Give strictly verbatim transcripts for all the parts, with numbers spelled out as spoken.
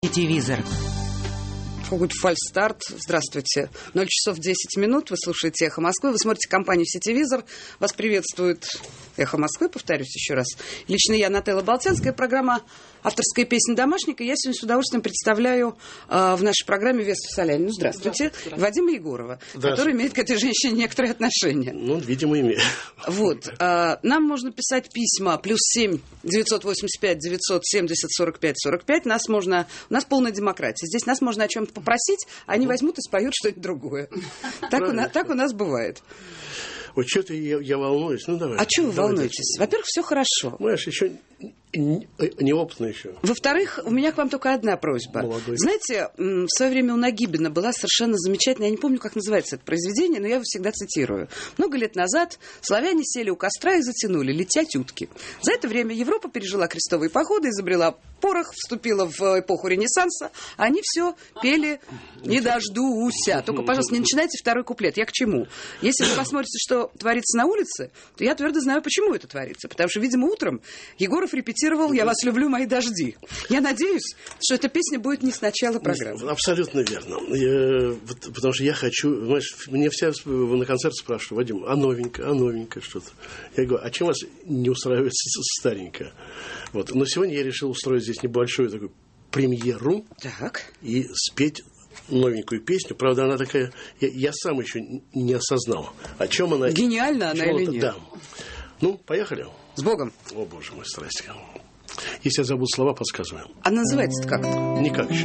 Телевизор. Какой-то фальстарт. Здравствуйте. ноль часов десять минут. Вы слушаете «Эхо Москвы». Вы смотрите компанию «Сетевизор». Вас приветствует «Эхо Москвы», повторюсь еще раз. Лично я, Нателла Болтянская. Программа «Авторская песня домашника». Я сегодня с удовольствием представляю э, в нашей программе Весту Солянину. Здравствуйте. Здравствуйте. Вадима Егорова, который имеет к этой женщине некоторые отношения. Ну, видимо, имеет. Вот. Э, нам можно писать письма. Плюс семь девятьсот восемьдесят пять девятьсот семьдесят сорок пять сорок пять. Нас можно... У нас полная демократия. Здесь нас можно о чем-то попросить, а они возьмут и споют что-нибудь другое. Так у, так у нас бывает. Вот что-то я, я волнуюсь. Ну, давай. А чего вы давай, волнуетесь? давай. Во-первых, все хорошо. Знаешь, еще неопытно еще. Во-вторых, у меня к вам только одна просьба. Молодой. Знаете, в свое время у Нагибина была совершенно замечательная, я не помню, как называется это произведение, но я его всегда цитирую. Много лет назад славяне сели у костра и затянули, летять утки. За это время Европа пережила крестовые походы, изобрела порох, вступила в эпоху Ренессанса, а они все пели «Не дождуся». Только, пожалуйста, не начинайте второй куплет. Я к чему? Если вы посмотрите, что творится на улице, то я твердо знаю, почему это творится. Потому что, видимо, утром Егоров репетировал «Я вас люблю, мои дожди». Я надеюсь, что эта песня будет не с начала программы. Абсолютно верно. Я, потому что я хочу... Знаешь, мне все на концерт спрашивают: Вадим, а новенькое, а новенькое что-то. Я говорю, а чем вас не устраивает старенькое? Вот. Но сегодня я решил устроить здесь небольшую такую премьеру. Так. И спеть новенькую песню. Правда, она такая... Я, я сам еще не осознал, о чем она... Гениальна она или нет? Да. Ну, поехали. С Богом. О, боже мой, страсти. Если я забуду слова, подсказываю. А называется-то как? Никак еще.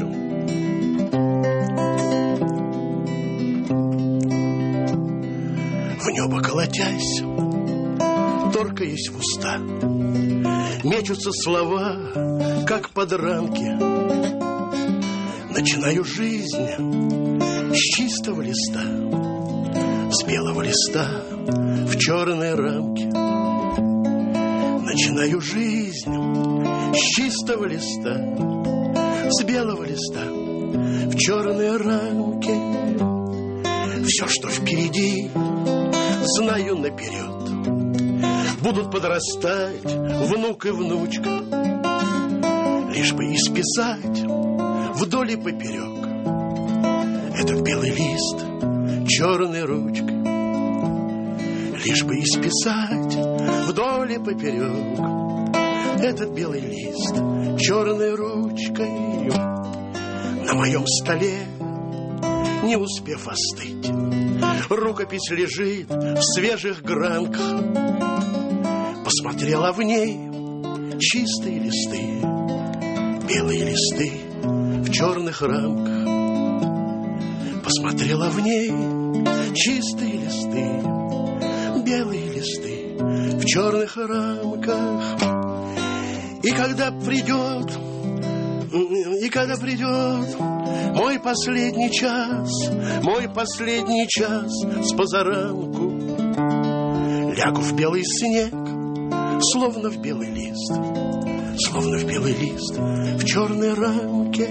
В небо колотясь, торкаясь в уста, мечутся слова, как подранки. Начинаю жизнь с чистого листа, с белого листа в черные рамки. Начинаю жизнь с чистого листа, с белого листа в черные рамки. Все, что впереди, знаю наперед. Будут подрастать внук и внучка, лишь бы исписать вдоль и поперек этот белый лист черной ручкой, лишь бы исписать вдоль и поперек этот белый лист черной ручкой. На моем столе, не успев остыть, рукопись лежит в свежих гранках. Посмотрела в ней чистые листы, белые листы в черных рамках. Посмотрела в ней чистые листы, белые листы в черных рамках. И когда придет, и когда придет мой последний час, мой последний час с позаранку, лягу в белый снег, словно в белый лист, словно в белый лист в черной рамке.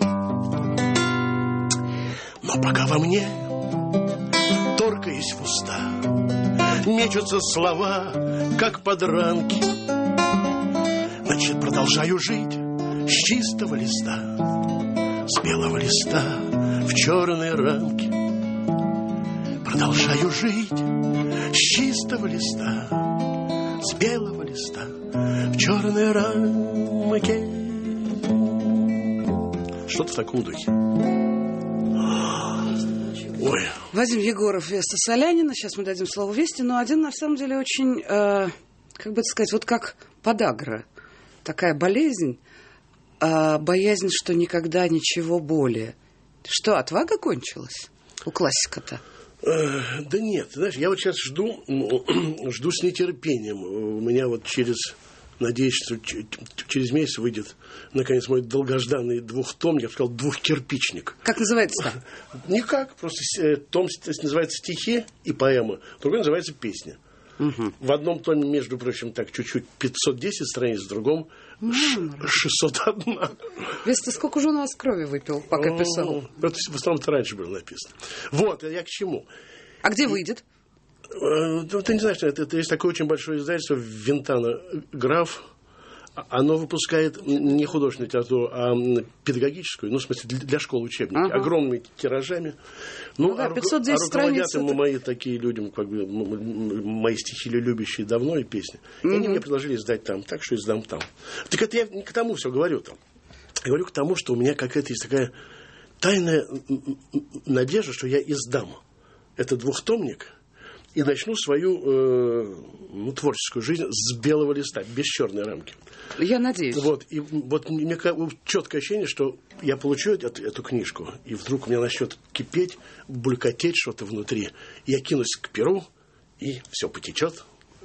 Но пока во мне, торкаясь в уста, мечутся слова, как подранки, значит, продолжаю жить с чистого листа, с белого листа в черной рамке. Продолжаю жить с чистого листа, с белого листа в черной рамке. Что-то в таком духе. Ой. Вадим Егоров, Веста Солянина. Сейчас мы дадим слово Весте, но один, на самом деле, очень, э, как бы это сказать, вот как подагра. Такая болезнь, э, боязнь, что никогда ничего более. Что, отвага кончилась у классика-то? Э, да нет, знаешь, я вот сейчас жду, жду с нетерпением. У меня вот через... Надеюсь, что через месяц выйдет, наконец, мой долгожданный двухтомник, я бы сказал, двухкирпичник. Как называется-то? Никак, просто том называется «Стихи» и поэма, другой называется «Песня». Угу. В одном томе, между прочим, так чуть-чуть пятьсот десять страниц, в другом шестьсот один. Весь ты сколько же он у вас крови выпил, пока писал? Это в основном-то раньше было написано. Вот, я к чему. А где выйдет? Ты не знаешь, это, это есть такое очень большое издательство Винтана Граф. Оно выпускает не художественную литературу, а педагогическую, ну, в смысле, для, для школ учебники, ага. огромными тиражами. Ну, ну да, а, пятьсот десять а руководят страниц. ему мои такие люди, как бы, мои стихи любящие давно и песни. И они мне предложили издать там, так что издам там. Так это я не к тому все говорю там. Я говорю к тому, что у меня какая-то есть такая тайная надежда, что я издам этот двухтомник и начну свою э, ну, творческую жизнь с белого листа, без черной рамки. Я надеюсь. Вот, и вот мне четкое ощущение, что я получу эту, эту книжку, и вдруг у меня начнет кипеть, булькотеть что-то внутри. И я кинусь к перу, и все потечет.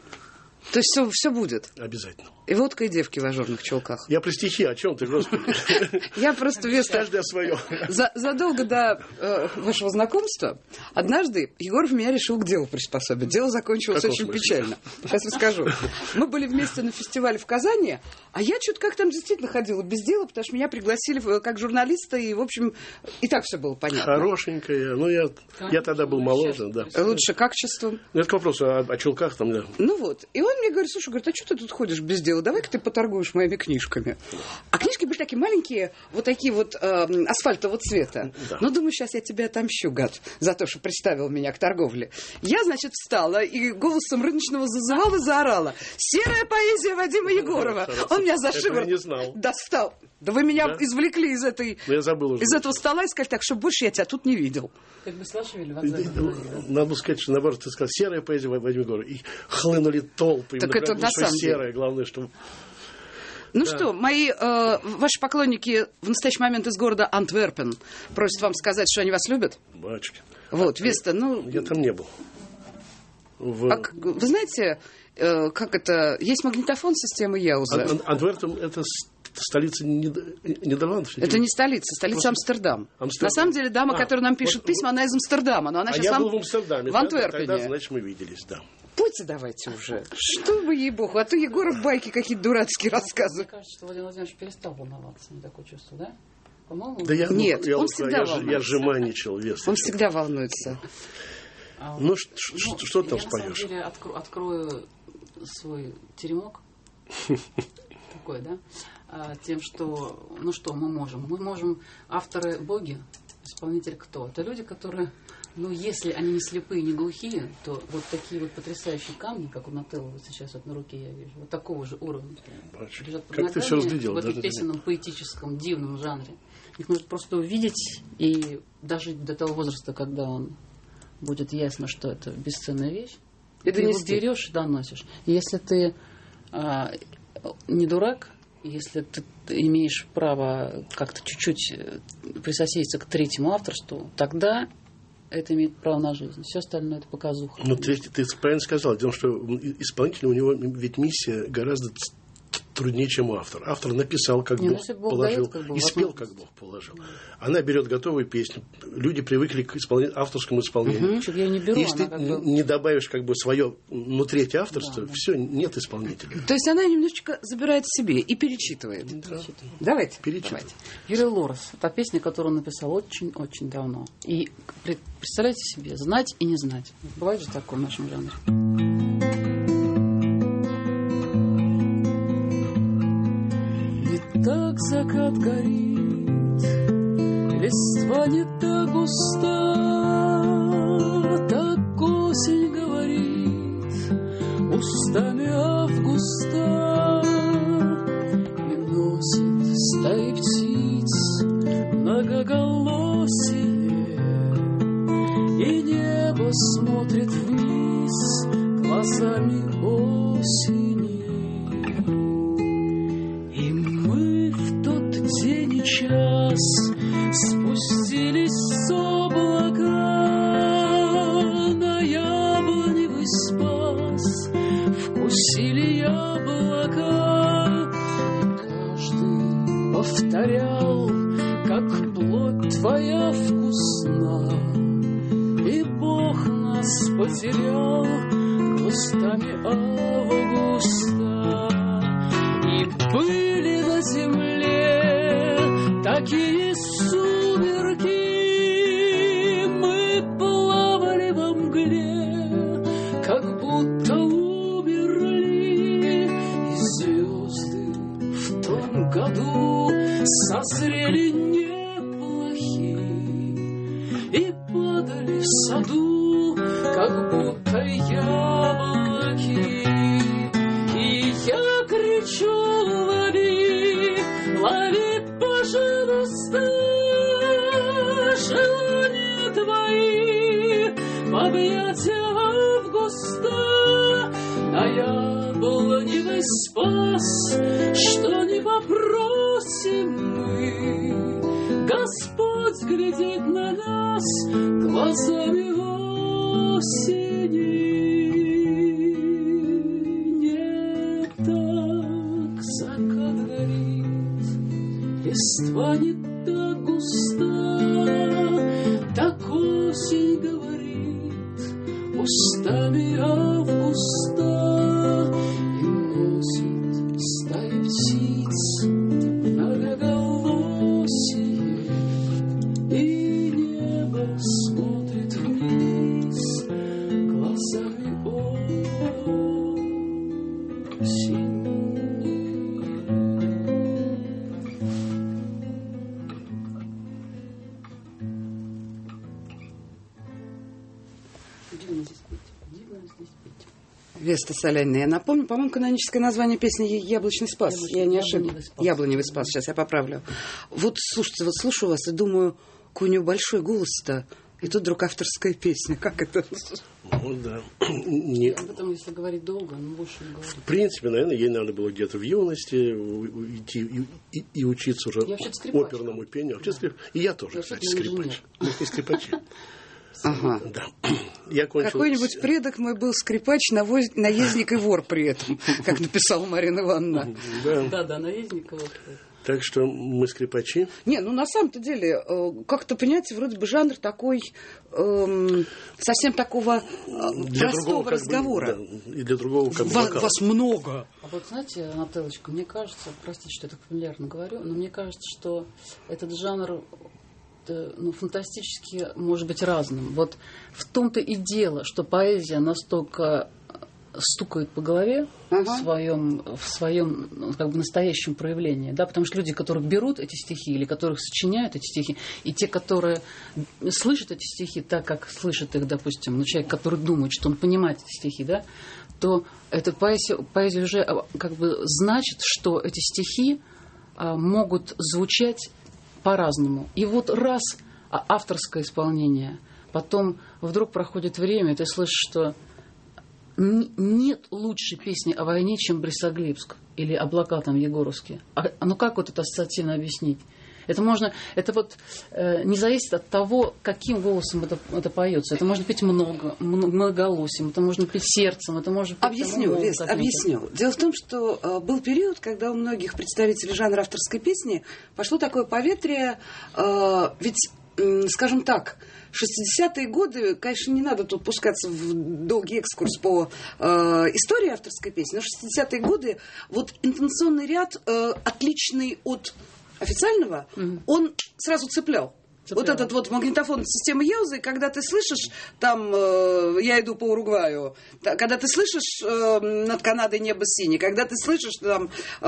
То есть все, все будет? Обязательно. И водка, и девки в ажурных чулках. Я про стихи, о чем ты, господи? Я просто, Веста, каждый о своем. Задолго до э, вашего знакомства однажды Егоров меня решил к делу приспособить. Дело закончилось очень печально. Сейчас расскажу. Мы были вместе на фестивале в Казани, а я что-то как там действительно ходила без дела, потому что меня пригласили как журналиста, и, в общем, и так все было понятно. Хорошенькая. Ну, я, я тогда был моложе, да. Лучше качеством. Ну, это к вопросу о, о чулках там, да. Ну вот. И он мне говорит: слушай, говорит, а что ты тут ходишь без дела? Давай-ка ты поторгуешь моими книжками. А книжки были такие маленькие, вот такие вот э, асфальтового цвета. Да. Ну, думаю, сейчас я тебя отомщу, гад, за то, что представил меня к торговле. Я, значит, встала и голосом рыночного зазывала, заорала: серая поэзия Вадима Егорова. Он меня за шиворот достал. Да вы меня да? извлекли из этой, я забыл уже. из этого стола и сказали: так, что больше я тебя тут не видел. Как бы Слашевили вокзале. Надо было сказать, что, наоборот, ты сказал: серая поэзия Вадима Егорова. И хлынули толпы. Так это на самом деле. Серая, главное, что... Ну да. что, мои, э, ваши поклонники в настоящий момент из города Антверпен просят вам сказать, что они вас любят? Батюшки. Вот, а, Веста, ну... Я там не был. В... А, вы знаете, э, как это... Есть магнитофон системы Яуза. Ан- Антверпен — это столица Нидерландов? Это не столица, столица Амстердам. Амстердам. На самом деле, дама, а, которая нам пишет вот, письма, она из Амстердама. Но она а сейчас я вам... был в Амстердаме. В Антверпене. Тогда, значит, мы виделись, да. Пойте давайте уже. Что вы, ей-богу, а то Егоров байки какие-то дурацкие рассказывает. Мне кажется, что Владимир Владимирович перестал волноваться. Не такое чувство, да? По-моему... Да я, Нет, я, он я, всегда я, волнуется. Я жеманничал, Весточка. Он всегда волнуется. А, ну, ш, ш, ну, что ты там я, споешь? Я, на самом деле, откро- открою свой теремок. Такой, да? А, тем, что... Ну, что мы можем? Мы можем... Авторы — боги, исполнитель кто? Это люди, которые... Ну, если они не слепые, не глухие, то вот такие вот потрясающие камни, как у Нателло вот сейчас вот на руке я вижу, вот такого же уровня. Лежат под как ты все разглядел. В этом песенном, поэтическом, дивном жанре. Их нужно просто увидеть и дожить до того возраста, когда он будет ясно, что это бесценная вещь. И ты его берешь и доносишь. И если ты а, не дурак, если ты имеешь право как-то чуть-чуть присоседиться к третьему авторству, тогда это имеет право на жизнь. Все остальное — это показуха. Ну, ты, ты правильно сказал. Дело в том, что исполнитель, у него ведь миссия гораздо труднее, чем у автора. Автор написал, как Не, Бог, Бог положил, дает, как бы, и спел, как Бог положил. Она берет готовую песню. Люди привыкли к исполнению, авторскому исполнению. Угу. Я не беру, Если ты как бы... не добавишь как бы свое, ну, третье авторство, да, да. все, нет исполнителя. То есть она немножечко забирает себе и перечитывает. Да. Давайте. Перечитывай. Юрий Лорес. Это песня, которую он написал очень-очень давно. И представляете себе, знать и не знать. Бывает же такое в нашем жанре. Так закат горит, листва не так густа, так осень говорит устами августа. И носит стаи птиц многоголосие, и небо смотрит вниз глазами осени. Час спустились с облака на яблоневый спас, вкусили яблока, и каждый повторял, как плоть твоя вкусна, и Бог нас потерял устами августа, и были на земле такие сумерки, мы плавали во мгле, как будто умерли, и звезды саду, как будто яблоки. И я кричу: лови, лови, пожалуйста, желания твои в объятия августа. На яблоневый спас, что не попросим мы, Господь глядит на нас глазами осени. Не так закат горит, листва не так густа, так осень говорит устами августа и носит стаи птиц многоголосие, и небо смотрит вниз глазами осени. Дивно здесь петь. Дивно здесь петь. Веста Солянина. Я напомню, по-моему, каноническое название песни «Яблочный спас». Яблочный, я не яблоневый ошиблась. спас. «Яблоневый спас». Сейчас я поправлю. Вот, слушайте, вот слушаю вас и думаю, какой у него большой голос-то. И тут вдруг авторская песня. Как это? Ну, да. Не... Об этом, если говорить долго, ну, больше не говорить. В принципе, наверное, ей надо было где-то в юности идти и, и, и учиться уже оперному пению. Вообще, скрип... И я тоже, Я кстати, скрипач. Мы все скрипачи. Ага. Да. Я кончил... Какой-нибудь предок мой был скрипач, навоз... наездник и вор при этом, как написала Марина Ивановна. Да. Да, да, наездник. Вот. Так что мы скрипачи. Не, ну на самом-то деле, как-то, понимаете, вроде бы жанр такой, эм, совсем такого э, Для простого другого, разговора. Бы, да, и для другого как бы Вас, вокала. вас много. А вот знаете, Нателлочка, мне кажется, простите, что я так фамильярно говорю, но мне кажется, что этот жанр, ну, фантастически может быть разным. Вот в том-то и дело, что поэзия настолько стукает по голове ага. в своем, в своем ну, как бы настоящем проявлении, да, потому что люди, которые берут эти стихи или которых сочиняют эти стихи, и те, которые слышат эти стихи так, как слышит их, допустим, ну, человек, который думает, что он понимает эти стихи, да, то эта поэзия, поэзия уже как бы значит, что эти стихи а, могут звучать по-разному. И вот раз авторское исполнение, потом вдруг проходит время, и ты слышишь, что нет лучшей песни о войне, чем «Борисоглебск» или «Облака» там Егоровские. А, ну как вот это ассоциативно объяснить? Это можно, это вот э, не зависит от того, каким голосом это, это поется. Это можно петь много, многоголосием, это можно петь сердцем, это можно петь... Объясню, Вест, объясню. Дело в том, что э, был период, когда у многих представителей жанра авторской песни пошло такое поветрие, э, ведь, э, скажем так, шестидесятые годы, конечно, не надо тут пускаться в долгий экскурс по э, истории авторской песни, но шестидесятые годы, вот интонационный ряд, э, отличный от официального, mm-hmm. он сразу цеплял. Цеплял. Вот этот вот магнитофон системы Еузы, когда ты слышишь, там, э, я иду по Уругваю, та, когда ты слышишь э, над Канадой небо синее, когда ты слышишь, там, э,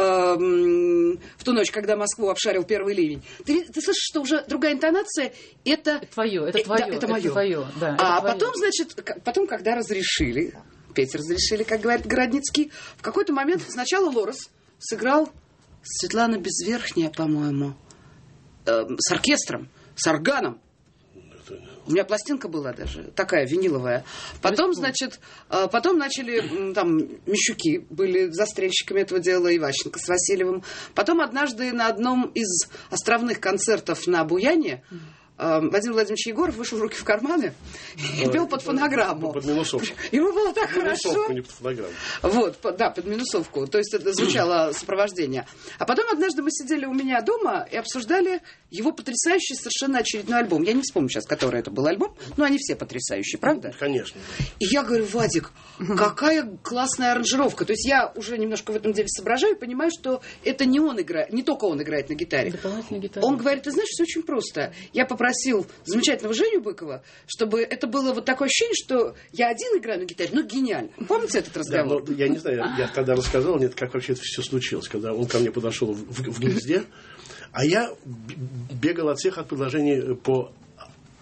в ту ночь, когда Москву обшарил первый ливень, ты, ты слышишь, что уже другая интонация, это... Это твое, это твое, да, это мое. Это твое, да, это а твое. потом, значит, потом, когда разрешили, петь разрешили, как говорит Городницкий, в какой-то момент сначала Лорес сыграл Светлана Безверхняя, по-моему, э, с оркестром, с органом. У меня пластинка была даже, такая, виниловая. Потом, значит, э, потом начали, там, Мещуки были застрельщиками этого дела, Иващенко с Васильевым. Потом однажды на одном из островных концертов на Буяне Владимир Владимирович Егоров вышел руки в карманы и пел под фонограмму. Под минусовку. Ему было так под хорошо. Минусовку, не под фонограмму. Вот, да, под минусовку. То есть это звучало сопровождение. А потом однажды мы сидели у меня дома и обсуждали его потрясающий совершенно очередной альбом. Я не вспомню сейчас, который это был альбом, но они все потрясающие, правда? Конечно. И я говорю: Вадик, какая классная аранжировка. То есть я уже немножко в этом деле соображаю и понимаю, что это не он играет, не только он играет на гитаре. Он говорит: ты знаешь, все очень просто. Я попросил Просил замечательного Женю Быкова, чтобы это было вот такое ощущение, что я один играю на гитаре, ну гениально. Помните этот разговор? Да, но, я не знаю, я, я тогда рассказал, нет, как вообще это все случилось, когда он ко мне подошел в, в, в гнезде, а я бегал от всех от предложений по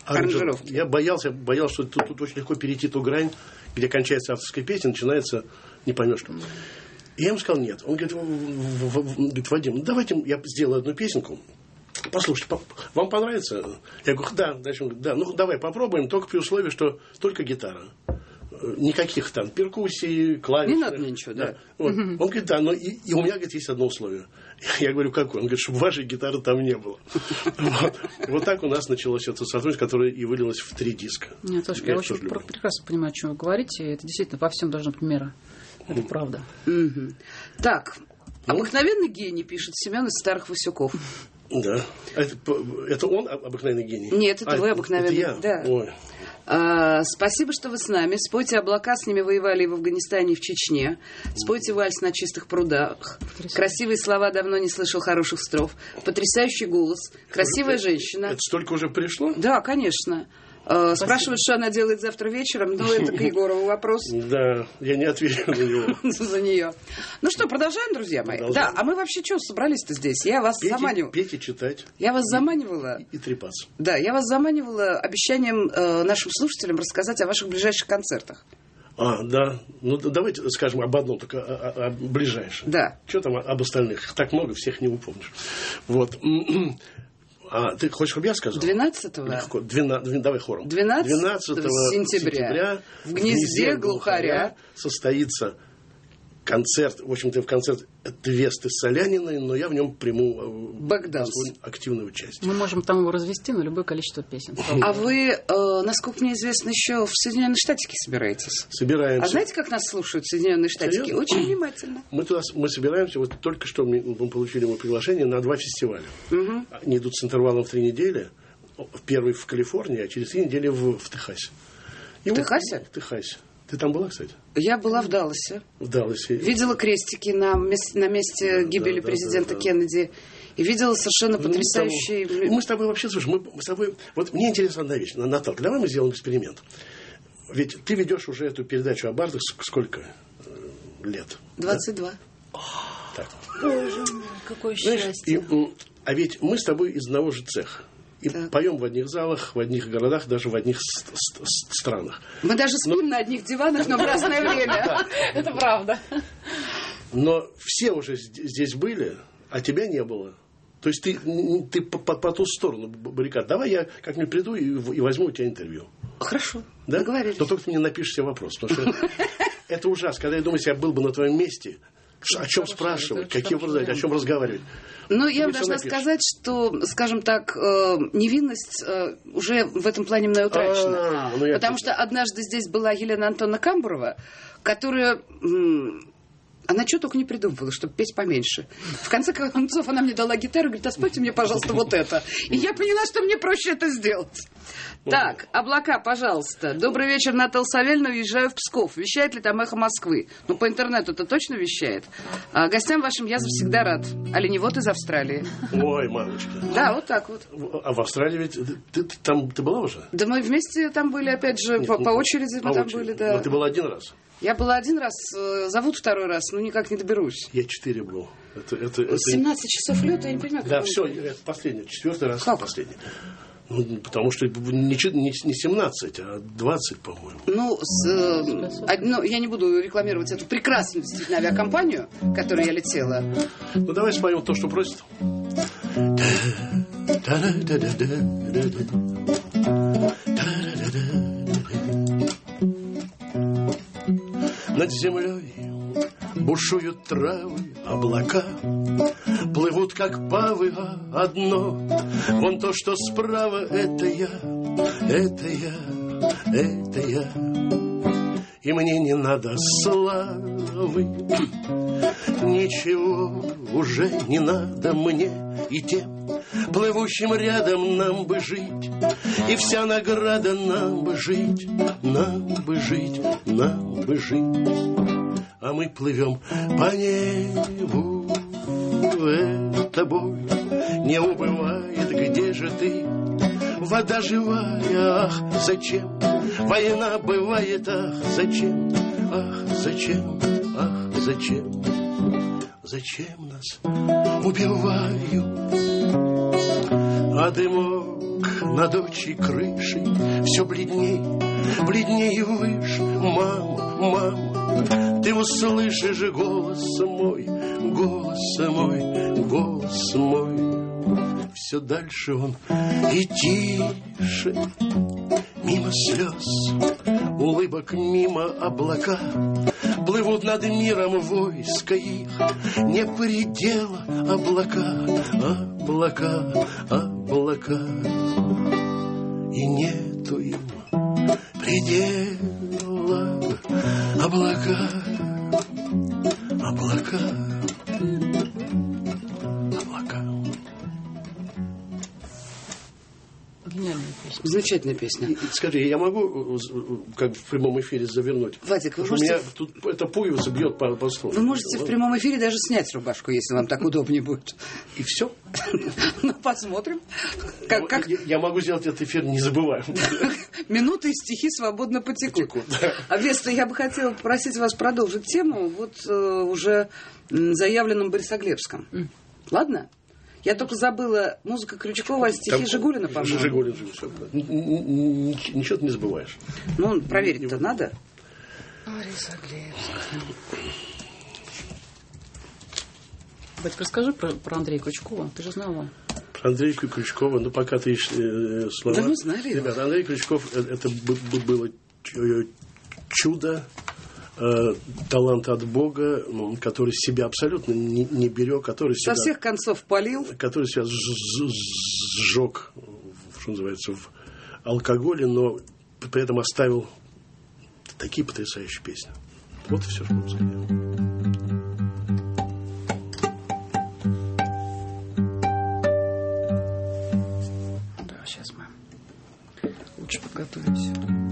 аранжировки. Я боялся, боялся, что тут, тут очень легко перейти ту грань, где кончается авторская песня, начинается не поймешь что. И я ему сказал нет. Он говорит, говорит, Вадим, давайте я сделаю одну песенку. Послушайте, вам понравится? Я говорю, да. Дальше он говорит, да, ну давай попробуем, только при условии, что только гитара. Никаких там перкуссий, клавиш. Не надо ничего, да. да. Вот. Угу. Он говорит, да, но и, и у меня, говорит, есть одно условие. Я говорю, какое? Он говорит, чтобы вашей гитары там не было. Вот. Вот так у нас началось это сотрудничество, которое и вылилось в три диска. Нет, Сашка, я очень прекрасно понимаю, о чем вы говорите. Это действительно во всем должна быть мера. Это правда. Так, обыкновенный гений, пишет Семен из Старых Васюков. Да. Это, это он обыкновенный гений? Нет, это а, вы обыкновенный. Это я? Да. Ой. А, спасибо, что вы с нами. Спойте «Облака», с ними воевали и в Афганистане, и в Чечне. Спойте вальс на чистых прудах. Красивые слова, давно не слышал хороших строф. Потрясающий голос. Красивая это, женщина. Это столько уже пришло? Да, конечно. Спасибо. Спрашивают, что она делает завтра вечером, но это к Егорову вопрос. Да, я не отвечу на него. За нее. Ну что, продолжаем, друзья мои? Да, а мы вообще что, собрались-то здесь? Я вас заманивала. Петь и читать. Я вас заманивала. И трепаться. Да, я вас заманивала обещанием нашим слушателям рассказать о ваших ближайших концертах. А, да. Ну, давайте скажем об одном, только о, о, о ближайшем. Да. Что там об остальных? Так много, всех не упомнишь. Вот. А, ты хочешь, чтобы я сказал? двенадцатого Легко. Двена... Давай хором. двенадцатого сентября в гнезде глухаря состоится концерт, в общем-то, в концерт Весты Соляниной, но я в нем приму активное участие. Мы можем там его развести на любое количество песен. А вы, э, насколько мне известно, еще в Соединенные Штатики собираетесь? Собираемся. А знаете, как нас слушают Соединенные Штатики? Серьезно? Очень внимательно. Мы, туда, мы собираемся, вот только что мы, мы получили мы приглашение на два фестиваля. Угу. Они идут с интервалом в три недели. Первый в Калифорнии, а через три недели в, в Техасе. И в вот, Техасе? В Техасе. Ты там была, кстати? Я была в Далласе. В Далласе. Видела крестики на, мест, на месте да, гибели да, президента да, да, Кеннеди. И видела совершенно потрясающие... Мы, мы с тобой вообще, слушай, мы, мы с тобой... Вот мне интересна одна вещь. Наталья, давай мы сделаем эксперимент. Ведь ты ведешь уже эту передачу о бардах сколько лет? двадцать два. Да? Так. Боже мой, какое Знаешь, счастье. И, а ведь мы с тобой из одного же цеха. И так. поем в одних залах, в одних городах, даже в одних ст- ст- странах. Мы даже спим но... на одних диванах, но в разное время. Это правда. Но все уже здесь были, а тебя не было. То есть ты, ты по, по, по ту сторону баррикад. Давай я как-нибудь приду и, и возьму у тебя интервью. Хорошо, да? договорились. Но только ты мне напишешь себе вопрос. Потому что это ужасно. Когда я думаю, если я был бы на твоем месте, о чем спрашивать, какие вопросы, о чем разговаривать. Ну, я должна сказать, что, скажем так, невинность уже в этом плане мной утрачена. Ну, потому что однажды здесь была Елена Антоновна Камбурова, которая... Она что только не придумывала, чтобы петь поменьше. В конце концов, она мне дала гитару и говорит, а спойте мне, пожалуйста, вот это. И я поняла, что мне проще это сделать. Так, «Облака», пожалуйста. Добрый вечер, Наталья Савельевна, уезжаю в Псков. Вещает ли там «Эхо Москвы»? Ну, по интернету это точно вещает. А гостям вашим я всегда рад. Оленевод из Австралии. Ой, мамочка. Да, вот так вот. А в Австралии ведь... Ты, ты, там, ты была уже? Да мы вместе там были, опять же, Нет, по, по очереди по мы там очереди. были, да. Но ты была один раз? Я была один раз, зовут второй раз, но никак не доберусь. Я четыре был. Это, это, это... семнадцать часов лета, я не понимаю. Да, все, это последний, четвертый раз как? последний. Ну, потому что не, не семнадцать, а двадцать, по-моему. Ну, с, э, ну, я не буду рекламировать эту прекрасную действительно авиакомпанию, в которой я летела. Ну, давай споем то, что просит. Над землей бушуют травы, облака плывут, как павы, а одно. Вон то, что справа, это я, это я, это я. И мне не надо славы, ничего уже не надо мне и тем, плывущим рядом нам бы жить. И вся награда нам бы жить, нам бы жить, нам бы жить. А мы плывем по небу, эта боль не убывает, где же ты? Вода живая, ах, зачем? Война бывает, ах, зачем? Ах, зачем? Ах, зачем? Зачем нас убивают? А дымок над отчей крышей все бледней, бледней и выше. Мама, мама, ты услышишь голос мой, голос мой, голос мой. Все дальше он и тише, мимо слез, улыбок, мимо облака. Плывут над миром войска их, не предела облака, облака, облака. И нету им предела облака, облака, облака. Гениальная песня. Замечательная песня. И, скажи, я могу как в прямом эфире завернуть? Вадик, вы Потому можете... У меня тут эта пуговица бьет по, по столу. Вы можете в прямом эфире даже снять рубашку, если вам так удобнее будет. И все? Ну, посмотрим. Как, как... Я, я могу сделать этот эфир незабываемым. Минуты и стихи свободно потекут. потекут да. А Веста, я бы хотела попросить вас продолжить тему вот э, уже заявленном Борисоглебском. Mm. Ладно? Я только забыла музыка Крючкова, а стихи Там, Жигулина, по-моему. Жигулин, Жигулин. Ничего ты не забываешь. Ну, проверить-то надо. Батька, расскажи про, про Андрея Крючкова. Ты же знала. Про Андрея Крючкова, ну, пока ты э, слова... Да мы знали. Ребята, Андрей Крючков, это было чудо, э, талант от Бога, ну, который себя абсолютно не, не берег, который себя... Со всех концов палил. Который себя сжег, что называется, в алкоголе, но при этом оставил такие потрясающие песни. Вот и все, что могу сказать. Лучше подготовимся.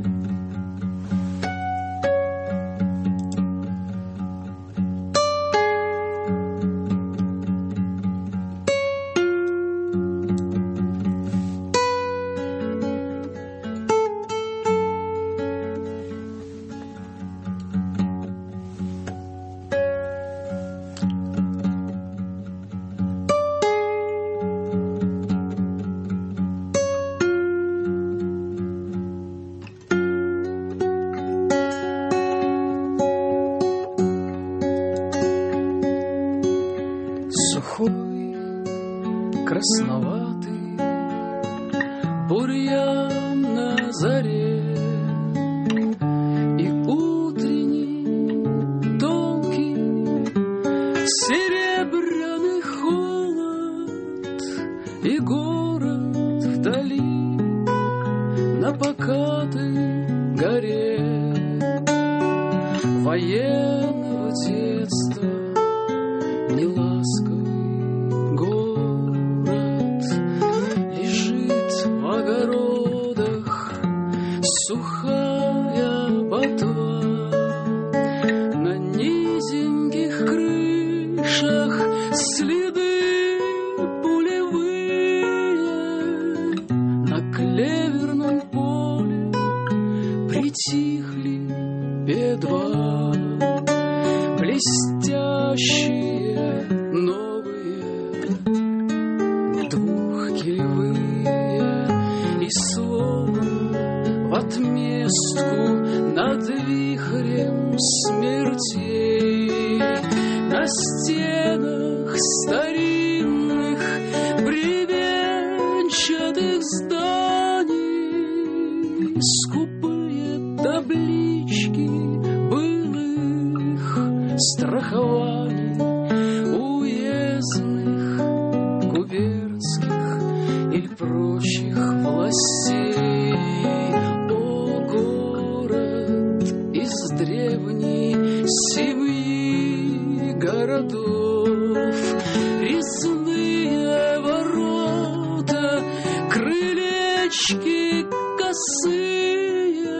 Красноватый бурьян на заре и утренний тонкий серебряный холод и город вдали на покатой горе военного детства неласковый сухая ботва на низеньких крышах, следы пулевые на клеверном поле притихли бедва, блестящие новые двухкилевые и словно в отместку над вихрем смертей на стенах старинных бревенчатых зданий скупые таблички былых страхований уездных, губернских или прочих властей. Древней семьи городов, резные ворота, крылечки косые,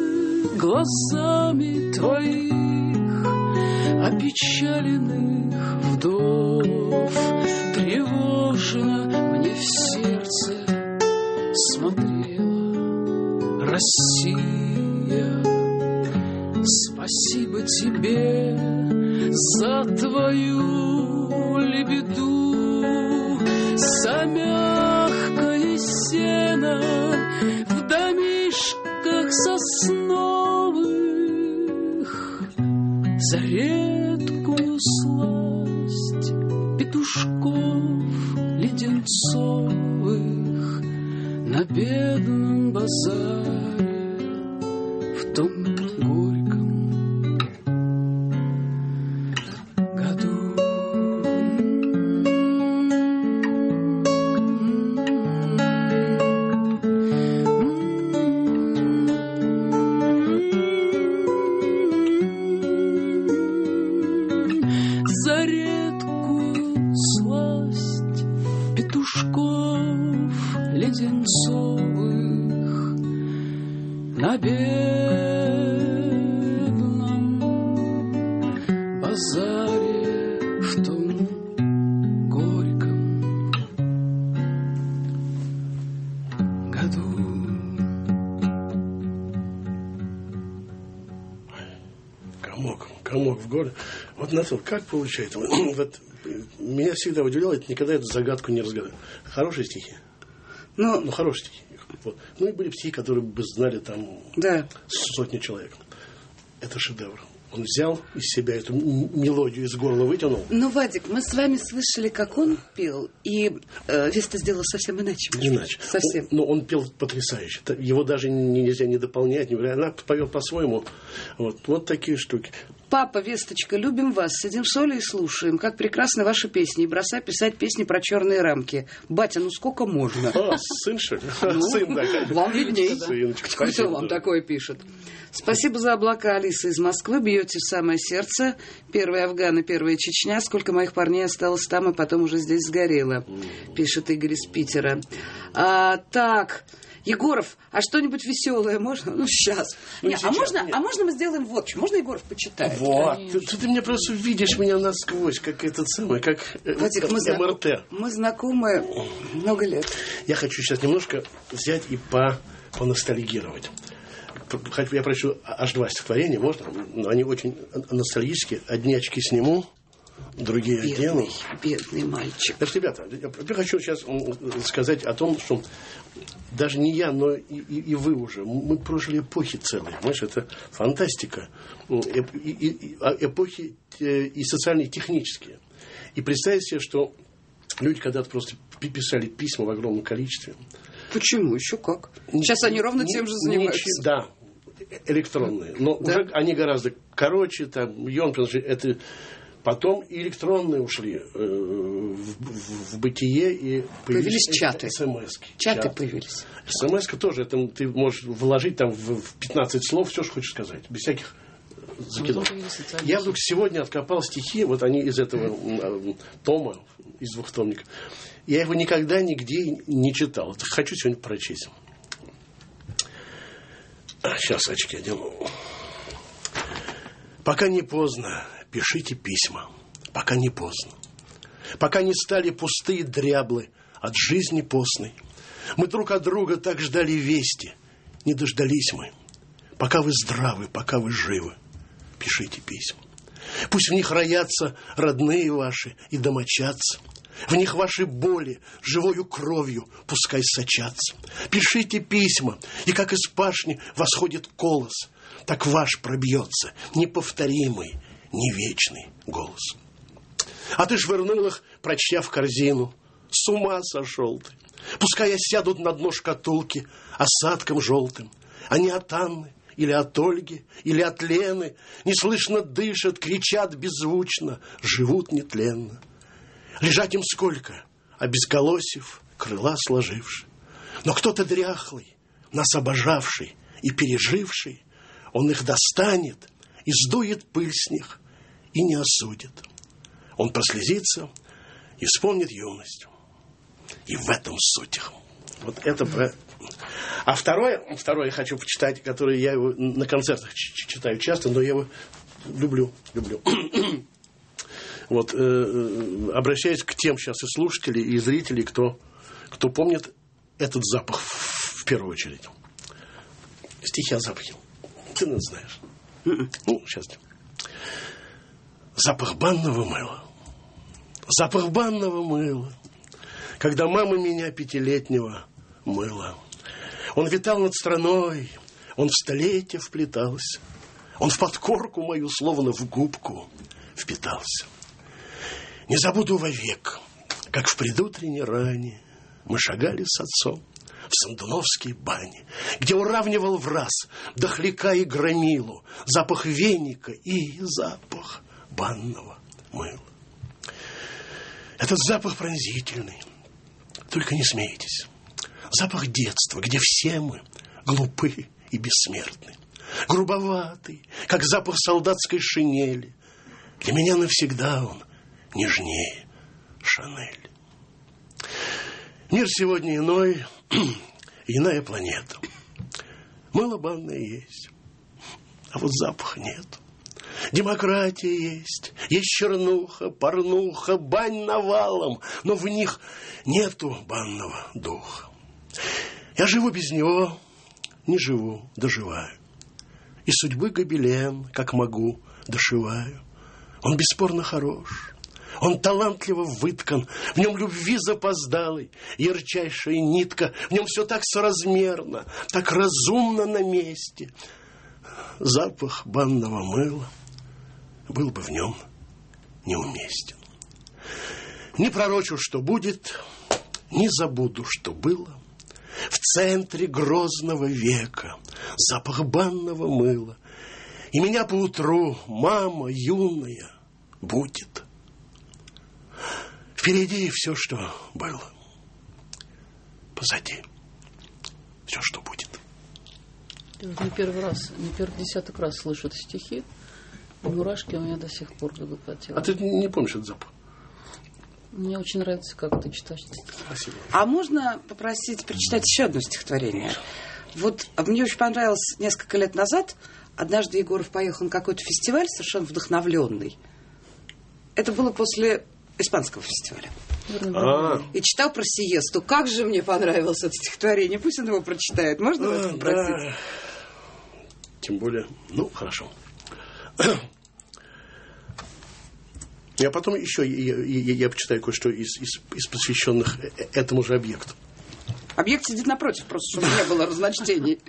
глазами твоих опечаленных вдов тревожно мне в сердце смотрела Россия. Спасибо тебе за твою лебеду, за мягкое сердце. сена в домишках сосновых за редкую сласть петушков леденцовых на бедном базаре в том горьком году. За редкую сласть петушков леденцовых на бедном базаре в том горьком году. Комок, комок в горле. Вот на то, как получается? Вот, меня всегда удивляло, это никогда эту загадку не разгадал. Хорошие стихи. Ну, Ну, хорошие стихи. Вот. Ну, и были стихи, которые бы знали там да. сотни человек. Это шедевр. Он взял из себя эту м- мелодию из горла, вытянул. Ну, Вадик, мы с вами слышали, как он пел, и э, Веста сделала совсем иначе. может Иначе. быть. Совсем. Он- но он пел потрясающе. Т- Его даже не- нельзя не дополнять. Не вря- Она поет по-своему. Вот, вот такие штуки. Папа, Весточка, любим вас. Сидим с Олей и слушаем. Как прекрасны ваши песни. И бросай писать песни про черные рамки. Батя, ну сколько можно? А, сын, что ли? Сын, да, конечно. Вам видней. Сыночек, Кто спасибо, вам да. такое пишет? Спасибо за облака, Алиса из Москвы. Бьете в самое сердце. Первый Афган и первая Чечня. Сколько моих парней осталось там, и потом уже здесь сгорело. Пишет Игорь из Питера. А, так... Егоров, а что-нибудь веселое можно? Ну, сейчас. Ну, Не, сейчас, а, можно, нет. а можно мы сделаем вот что? Можно Егоров почитает? Вот. Ты, ты, ты меня просто видишь меня насквозь, как этот самый, как э, Вадик, мы, зна- МРТ. мы знакомы много лет. Я хочу сейчас немножко взять и по, поностальгировать. Хоть я прочту аж два стихотворения, можно? Но они очень ностальгические. Одни очки сниму, другие одену. Бедный, бедный мальчик. Значит, ребята, я хочу сейчас сказать о том, что даже не я, но и, и, и вы уже, мы прожили эпохи целые, понимаешь, это фантастика. Эп, и, и, эпохи и социальные, и технические. И представьте себе, что люди когда-то просто писали письма в огромном количестве. Почему? Еще как? Сейчас они ровно тем же занимаются. Ничего, да, электронные. Но Да? уже они гораздо короче, там, емкость, это... Потом и электронные ушли э, в, в, в бытие, и Появились чаты. СМС-ки. Чаты Чат. появились. СМС-ка тоже, это ты можешь вложить там в в пятнадцать слов все, что хочешь сказать, без всяких закидов. Я вдруг сегодня откопал стихи, вот они из этого м, тома, из двухтомника. Я его никогда нигде не читал. Вот хочу сегодня прочесть. А, сейчас очки одену. Пока не поздно, пишите письма. Пока не поздно. Пока не стали пустые дряблы от жизни постной. Мы друг от друга так ждали вести. Не дождались мы. Пока вы здравы, пока вы живы, пишите письма. Пусть в них роятся родные ваши и домочадцы. В них ваши боли живою кровью пускай сочатся. Пишите письма, и как из пашни восходит колос, так ваш пробьется неповторимый, не вечный голос. А ты швырнул их, прочтя в корзину. С ума сошел ты. Пускай осядут на дно шкатулки осадком желтым. Они от Анны, или от Ольги, или от Лены неслышно дышат, кричат беззвучно, живут нетленно. Лежать им сколько, обезголосив, крыла сложивши. Но кто-то дряхлый, нас обожавший и переживший, он их достанет и сдует пыль с них, и не осудит. Он прослезится и вспомнит юность. И в этом суть их. Вот это про... А второе, второе я хочу почитать, которое я его на концертах читаю часто, но я его люблю, люблю. Вот, э, обращаясь к тем сейчас и слушателей, и зрителей, кто, кто помнит этот запах в, в первую очередь. Стихи о запахе. Ты, наверное, знаешь. Ну, сейчас. Запах банного мыла. Запах банного мыла. Когда мама меня пятилетнего мыла. Он витал над страной, он в столетия вплетался, он в подкорку мою, словно в губку, впитался. Не забуду вовек, как в предутренней ране мы шагали с отцом в Сандуновские бани, где уравнивал в раз дохляка и громилу запах веника и запах банного мыла. Этот запах пронзительный, только не смейтесь. Запах детства, где все мы глупы и бессмертны. Грубоватый, как запах солдатской шинели. Для меня навсегда он нежнее Шанель. Мир сегодня иной, иная планета. Мыло банное есть, а вот запаха нет. Демократия есть, есть чернуха, порнуха, бань навалом, но в них нету банного духа. Я живу без него, не живу, доживаю. И судьбы гобелен, как могу, дошиваю. Он бесспорно хорош, он талантливо выткан, в нем любви запоздалой, ярчайшая нитка, в нем все так соразмерно, так разумно на месте. Запах банного мыла был бы в нем неуместен. Не пророчу, что будет, не забуду, что было. В центре грозного века запах банного мыла. И меня поутру мама юная будет. Впереди все, что было. Позади все, что будет. Не первый раз, не первый десяток раз слышу эти стихи. И мурашки у меня до сих пор бегут по телу. А ты не помнишь этот запах? Мне очень нравится, как ты читаешь. Спасибо. А можно попросить прочитать еще одно стихотворение? Вот мне очень понравилось несколько лет назад. Однажды Егоров поехал на какой-то фестиваль, совершенно вдохновленный. Это было после испанского фестиваля. А. И читал про сиесту. Как же мне понравилось это стихотворение. Пусть он его прочитает. Можно вас попросить? Да. Тем более, ну, хорошо. Я потом еще я, я, я почитаю кое-что из, из, из посвященных этому же объекту. Объект сидит напротив, просто чтобы не было разночтений.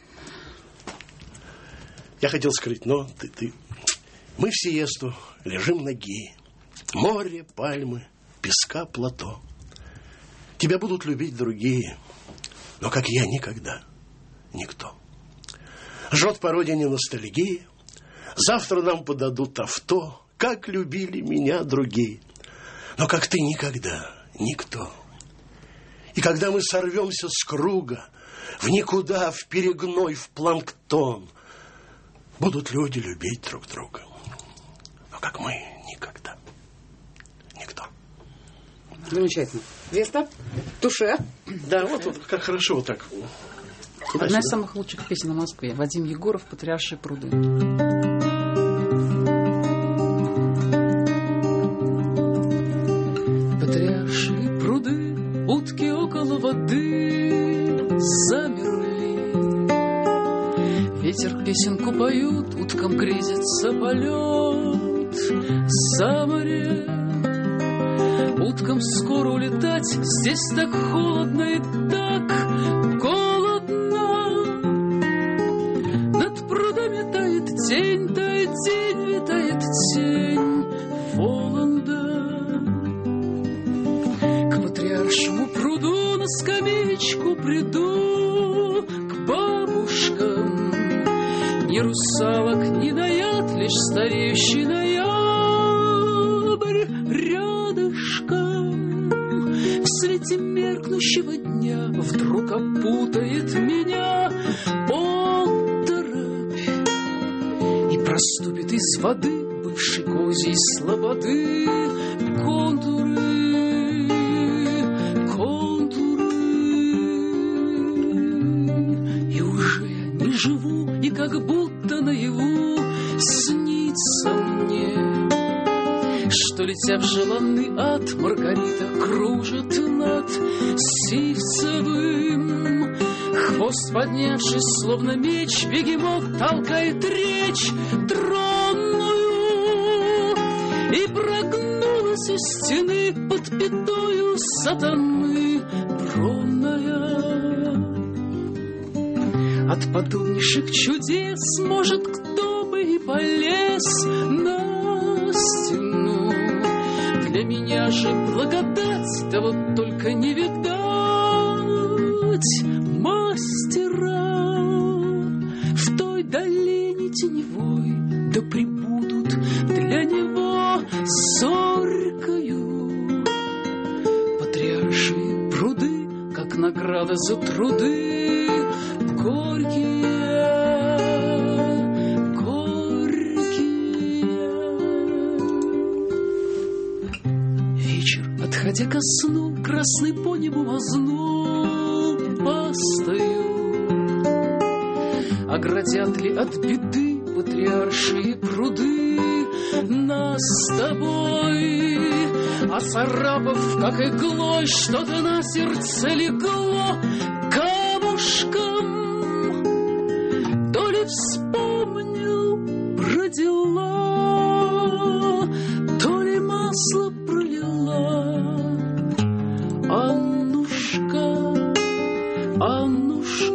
Я хотел скрыть, но ты, ты. Мы в сиесту лежим ноги. Море, пальмы, песка, плато. Тебя будут любить другие, но как я никогда никто. Жжет по родине ностальгия. Завтра нам подадут авто. Как любили меня другие, но как ты никогда никто. И когда мы сорвемся с круга в никуда, в перегной, в планктон, будут люди любить друг друга, но как мы никогда никто. Замечательно. Веста? Туше? Да, вот, вот как хорошо вот так. Одна из самых лучших песен о Москве. Вадим Егоров «Потрясшие пруды». Потрясшие пруды, утки около воды замерли. Ветер песенку поют, уткам грезится полет за море. Уткам скоро улетать, здесь так холодно и так голодно. Над прудами тает тень, тает тень, витает тень Воланда. К патриаршему пруду на скамеечку приду, к бабушкам. Ни русалок, ни наяд, лишь стареющий ноябрь рядышком. В свете меркнущего дня вдруг опутает меня оторопь, и проступит из воды бывшей козьей слободы контуры, контуры. И уже я не живу, и как будто наяву снится мне, что, летя в желанный ад, Маргарита кружит над Сивцевым. Хвост поднявшись, словно меч, бегемот толкает речь тронную, и прогнулась из стены под пятою сатаны бронная. От подобнейших чудес, может, кто бы и полез на стену. Для меня же благодать, да вот только не видать мастера в той долине теневой, да прибудут для него соркою патриаршие пруды, как награда за труды горькие, горькие. Вечер, отходя ко сну, красный по небу мазнул постою. Оградят ли от беды патриаршие пруды нас с тобой? Оцарапав, как иглой, что-то на сердце легло камушком. То ли вспомнил про дела, то ли масло пролила Аннушка, Аннушка.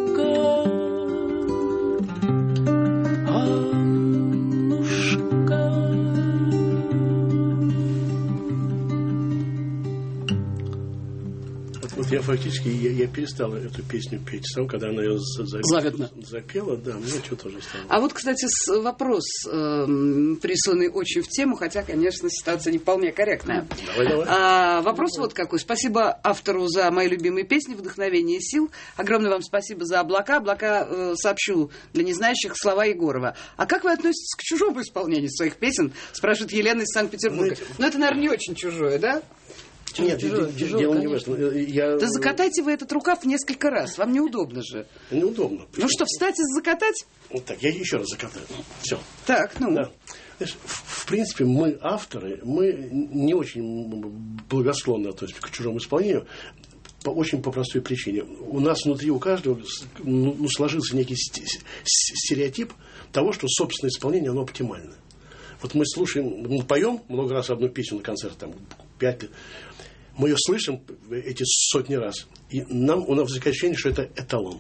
Я фактически я, я перестал эту песню петь сам, когда она ее за, за, запела, да, мне что-то тоже стало. А вот, кстати, вопрос, э, присланный очень в тему, хотя, конечно, ситуация не вполне корректная. Давай, давай. А, вопрос вот какой. Спасибо автору за мои любимые песни «Вдохновение и сил». Огромное вам спасибо за «Облака». «Облака» э, сообщу для незнающих слова Егорова. А как вы относитесь к чужому исполнению своих песен? Спрашивает Елена из Санкт-Петербурга. Ну, ну это, наверное, не очень чужое, да? Нет, чужой, д- чужой, дело конечно. не в этом. Я... Да закатайте вы этот рукав несколько раз. Вам неудобно же. Неудобно. Ну что, встать и закатать? Вот так, я еще раз закатаю. Все. Так, ну. Да. Знаешь, в, в принципе, мы, авторы, мы не очень благосклонно относимся к чужому исполнению. По очень по простой причине. У нас внутри у каждого ну, сложился некий стереотип того, что собственное исполнение, оно оптимально. Вот мы слушаем, мы поем много раз одну песню на концерте, там, пять лет. Мы ее слышим эти сотни раз, и нам, у нас возникает ощущение, что это эталон.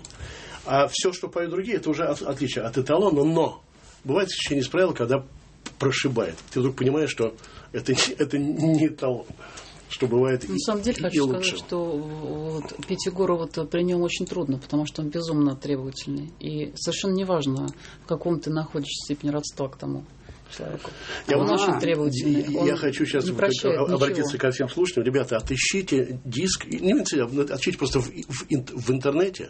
А все, что поют другие, это уже от, отличие от эталона, но бывает ощущение из правила, когда прошибает. Ты вдруг понимаешь, что это, это не эталон. Что бывает На самом деле, хочу сказать, лучше. что вот, петь Егору вот, при нем очень трудно, потому что он безумно требовательный. И совершенно неважно, в каком ты находишься степени родства к тому человеку. Я, он вот, очень требовательный. Я, я хочу сейчас обратиться ничего. ко всем слушателям. Ребята, отыщите диск, не отыщите просто в, в, в интернете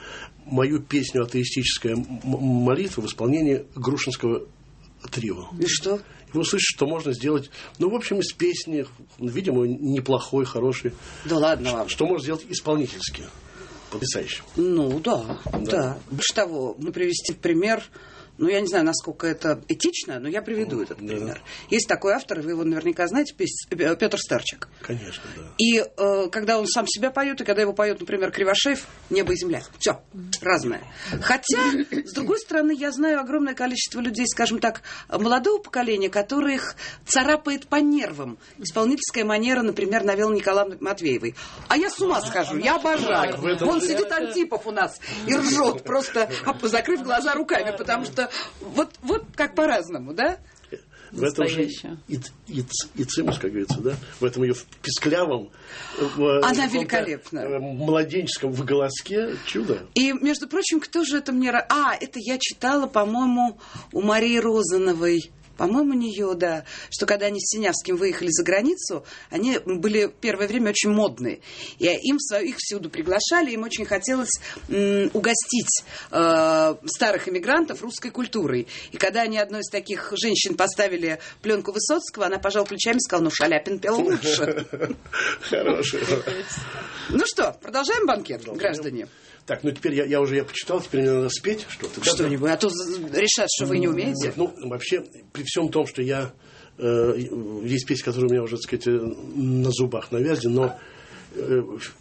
мою песню «Атеистическая молитва» в исполнении Грушинского трио. И что? Вы услышите, что можно сделать, ну, в общем, из песни, видимо, неплохой, хороший. Да ладно вам. Что можно сделать исполнительски, потрясающе. Ну, да, да. да. Больше того, ну, привести в пример... Ну, я не знаю, насколько это этично, но я приведу этот да. пример. Есть такой автор, вы его наверняка знаете, Петр Старчик. Конечно, да. И э, когда он сам себя поет, и когда его поет, например, Кривошеев, «Небо и земля». Все, разное. Хотя, с другой стороны, я знаю огромное количество людей, скажем так, молодого поколения, которых царапает по нервам исполнительская манера, например, Навелы Николаевны Матвеевой. А я с ума схожу, я обожаю. Вон сидит Антипов у нас и ржет, просто закрыв глаза руками, потому что Вот, вот как по-разному, да? В этом же и, и, и цимус, как говорится, да? В этом ее писклявом, она великолепна. Младенческом в голоске чудо. И, между прочим, кто же это мне... А, это я читала, по-моему, у Марии Розановой. По-моему, у нее, да, что когда они с Синявским выехали за границу, они были первое время очень модные. И им их всюду приглашали, им очень хотелось м, угостить э, старых эмигрантов русской культурой. И когда они одной из таких женщин поставили пленку Высоцкого, она пожала плечами и сказала, ну, Шаляпин пел лучше. Хороший. Ну что, продолжаем банкет, граждане? Так, ну теперь я, я уже я почитал, теперь мне надо спеть что-то. Что-нибудь, а то решат, что вы не умеете. Ну, вообще, при всем том, что я... Э, есть песни, которые у меня уже, так сказать, на зубах навязли, но э,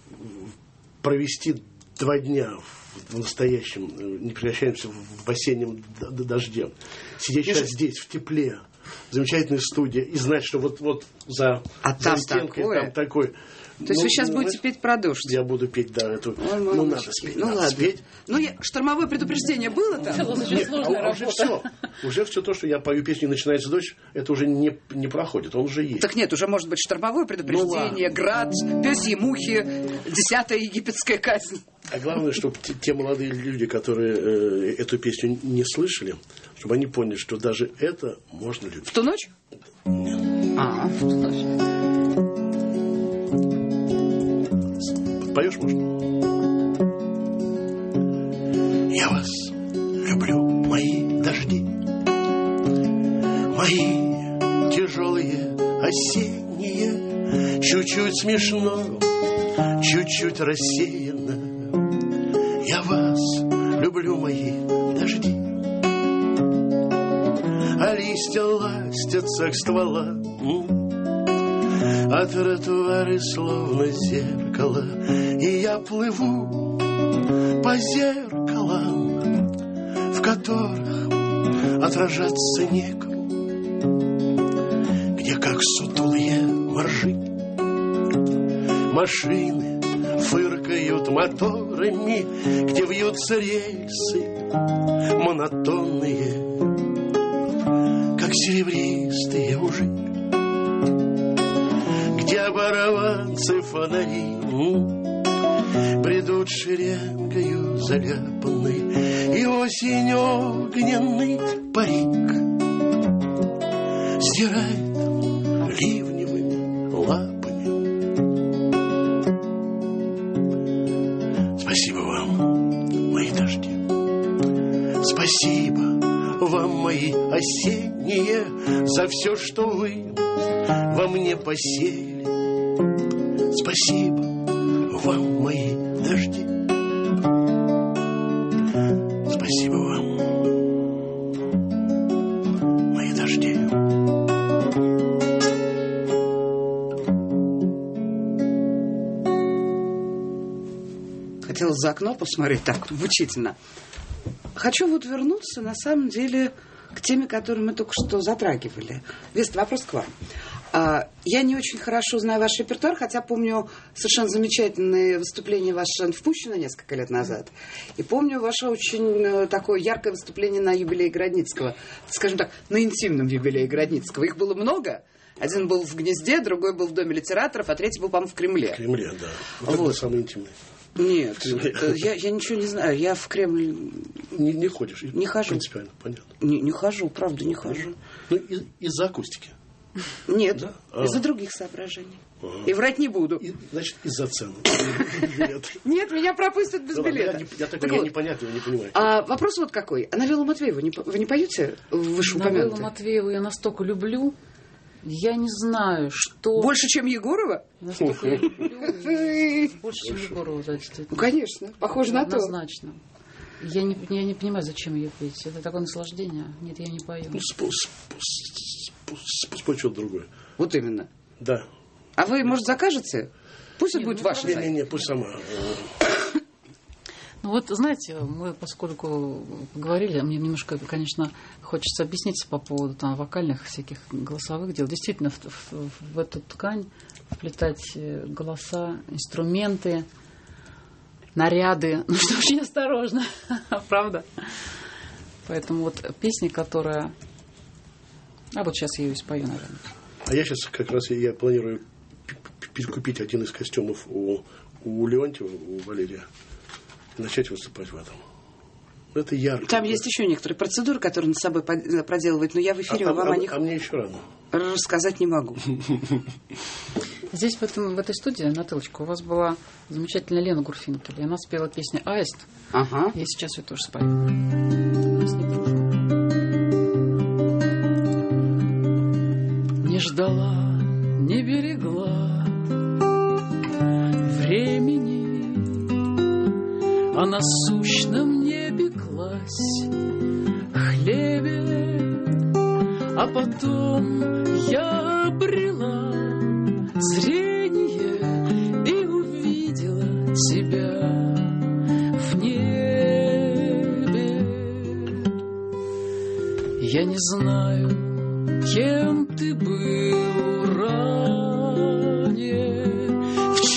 провести два дня в настоящем, не превращаемся в осеннем дожде, сидеть сейчас здесь, в тепле, замечательной студии, и знать, что вот, вот за, а за там стенкой такое. там такой... То есть ну, вы сейчас ну, будете петь про дождь? Я буду петь, да, эту... Ой, ну, надо спеть, ну, надо ладно. спеть. Ну, я... штормовое предупреждение было там? Это очень Нет, сложная а, а работа. уже все. Уже все то, что я пою песню «Начинается дождь», это уже не, не проходит, он уже есть. Так нет, уже может быть штормовое предупреждение, ну, град, пёсьи мухи, десятая египетская казнь. А главное, чтобы те, те молодые люди, которые э, эту песню не слышали, чтобы они поняли, что даже это можно любить. В ту ночь? А, в ту ночь. Поешь, может? Я вас люблю, мои дожди, мои тяжелые осенние, чуть-чуть смешно, чуть-чуть рассеянно. Я вас люблю, мои дожди, а листья ластятся к стволам, а тротуары словно зеркало, и я плыву по зеркалам, в которых отражаться некому, где как сутулые моржи машины фыркают моторами, где вьются рельсы монотонные, как серебристые ужи, где оборванцы фонари бредут шеренгою заляпанной, и осень огненный парик стирает ливневыми лапами. Спасибо вам, мои дожди, спасибо вам, мои осенние, за все, что вы во мне посеяли. Спасибо вам, мои дожди. Спасибо вам, мои дожди. Хотела за окно посмотреть, так, мучительно. Хочу вот вернуться, на самом деле, к теме, которую мы только что затрагивали. Веста, вопрос к вам. А, я не очень хорошо знаю ваш репертуар, хотя помню совершенно замечательные выступления ваши в Пущино несколько лет назад. И помню ваше очень такое яркое выступление на юбилее Городницкого. Скажем так, на интимном юбилее Городницкого. Их было много. Один был в Гнезде, другой был в Доме литераторов, а третий был, по-моему, в Кремле. В Кремле, да. Вот, вот. Это самый интимный. Нет, я, я ничего не знаю. Я в Кремль... Не, не ходишь? Не хожу. Принципиально, понятно. Не, не хожу, правда, не хожу. Ну, из- из-за акустики? Нет, да? из-за а. других соображений. А. И врать не буду. И, значит, из-за цены. Нет, меня пропустят без билета. Я такой, я непонятный, я не понимаю. А вопрос вот какой. А Навилу Матвееву вы не поете вышеупомянутую? Навилу Матвееву я настолько люблю, я не знаю, что... Больше, чем Егорова? Настолько я люблю. Больше, чем Егорова, да, действительно. Ну, конечно. Похоже на то. Однозначно. Я не, я не понимаю, зачем ее петь. Это такое наслаждение. Нет, я не пою. Ну, спой что-то другое. Вот именно. Да. А вы, может, закажете? Пусть это будет ваш. Не, не, не, пусть сама. Ну вот, знаете, мы, поскольку говорили, мне немножко, конечно, хочется объясниться по поводу там вокальных всяких голосовых дел. Действительно, в, в, в эту ткань вплетать голоса, инструменты, наряды, ну что, очень осторожно, правда? Поэтому вот песня, которая... А вот сейчас я ее и спою, наверное. А я сейчас как раз я планирую перекупить один из костюмов у, у Леонтьева, у Валерия, и начать выступать в этом. Это ярко. Там есть еще некоторые процедуры, которые над собой проделывать, но я в эфире а, вам а, о них а мне еще рано. Рассказать не могу. Здесь, в, этом, в этой студии, Натылочка, у вас была замечательная Лена Гурфинкель. И она спела песню «Аист». Ага. Я сейчас ее тоже спою. Мы с ней дружим. Не ждала, не берегла времени, а насущном не пеклась хлебе, а потом я обрела зрение и увидела тебя в небе. Я не знаю, кем ты был ранее, в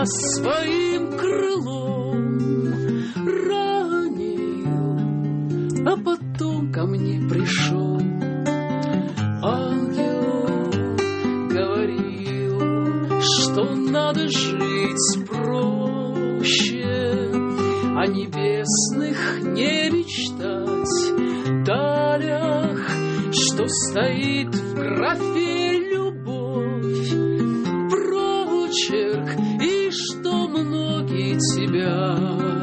своим крылом ранил, а потом ко мне пришел. Ангел говорил, что надо жить проще, о небесных не мечтать, далях, что стоит в графе любовь, прочерк, и что многие тебя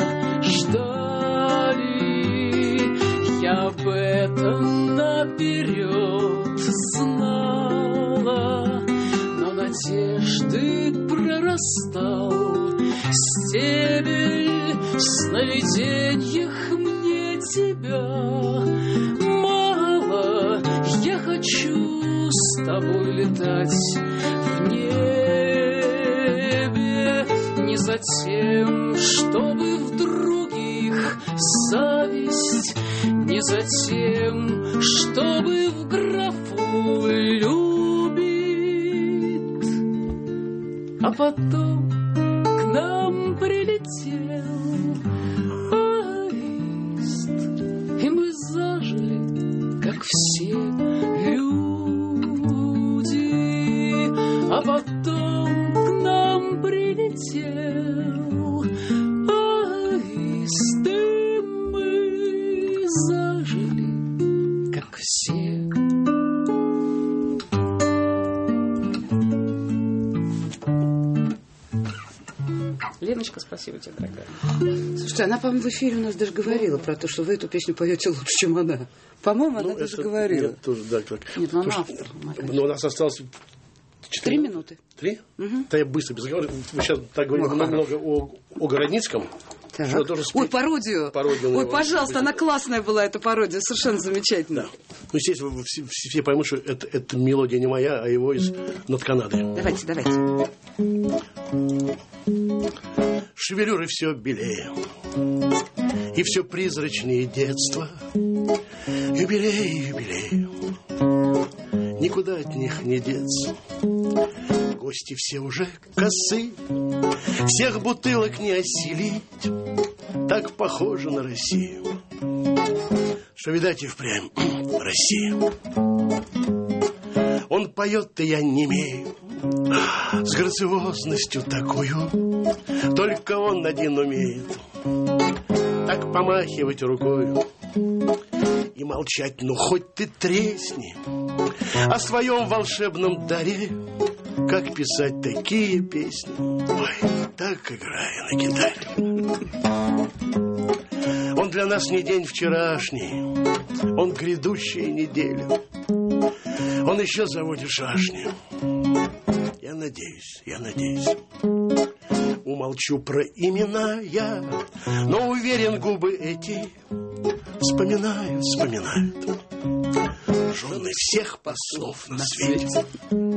ждали. Я об этом наперед знала, но надежды прорастал стебель в сновидениях мне тебя мало. Я хочу с тобой летать в небе не за тем, чтобы в других зависть, не за тем, чтобы в графу любит, а потом к нам прилетел аист, и мы зажили, как все люди, а потом к нам прилетел аист, и мы зажили, как все. Леночка, спасибо тебе, дорогая. Слушайте, она, по-моему, в эфире у нас даже говорила про то, что вы эту песню поете лучше, чем она. По-моему, она Ну, даже это- говорила. Нет, тоже, да, так. Нет, ну она Потому что- автор, Мария. Но у нас осталось четыре Три минуты. Три? Да я быстро, без разговора. Мы сейчас так говорим Ой, много о, о Городницком. Так. Что тоже спи- Ой, пародию. пародию на Ой, него. пожалуйста, она классная была, эта пародия, совершенно замечательная. Да. Ну, естественно, вы все, все поймут, что это, это мелодия не моя, а его из «Над Канадой». Давайте, давайте. Шевелюры все белее, и все призрачнее детства. Юбилей, юбилей, никуда от них не деться. Гости все уже косы, всех бутылок не осилить. Так похоже на Россию, что, видать, и впрямь Россия. Он поет, и я немею, с грациозностью такую, только он один умеет так помахивать рукой и молчать, ну хоть ты тресни о своем волшебном даре, как писать такие песни, ой, так играя на гитаре. Он для нас не день вчерашний, он грядущая неделя, он еще заводит шашни. Я надеюсь, я надеюсь, умолчу про имена я, но уверен, губы эти вспоминают, вспоминают жены всех послов на свете.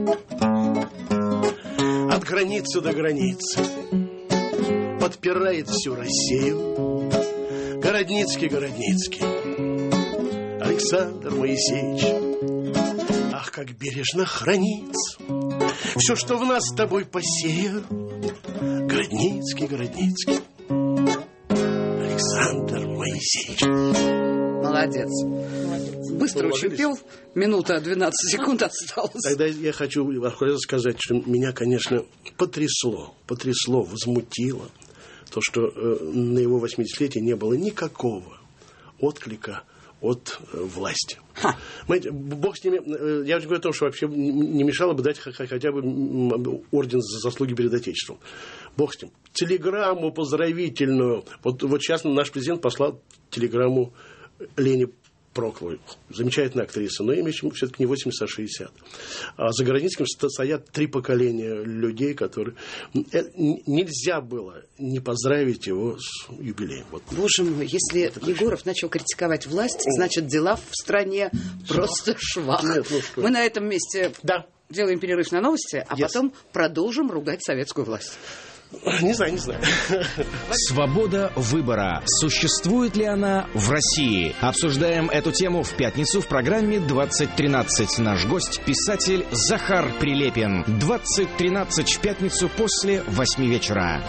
От границы до границы подпирает всю Россию Городницкий, Городницкий, Александр Моисеевич. Ах, как бережно хранится все, что в нас с тобой посеял. Городницкий, Городницкий, Александр Моисеевич. Молодец. Быстро очень пел. Минута двенадцать секунд осталось. Тогда я хочу сказать, что меня, конечно, потрясло, потрясло, возмутило то, что э, на его восьмидесятилетие не было никакого отклика от э, власти. Знаете, бог с ними. Э, я говорю о том, что вообще не мешало бы дать хотя бы орден за заслуги перед Отечеством. Бог с ним. Телеграмму поздравительную. Вот, вот сейчас наш президент послал телеграмму Лене Прокловой. Замечательная актриса, но имя все-таки не восемьдесят, а шестьдесят. А за Городницким стоят три поколения людей, которые... Нельзя было не поздравить его с юбилеем. Вот. Боже мой, если это Егоров точно начал критиковать власть, значит, дела в стране просто швах. Нет, ну, Мы на этом месте да. делаем перерыв на новости, а yes. потом продолжим ругать советскую власть. Не знаю, не знаю. Свобода выбора. Существует ли она в России? Обсуждаем эту тему в пятницу в программе «двадцать тринадцать». Наш гость – писатель Захар Прилепин. «двадцать тринадцать» в пятницу после восьми вечера.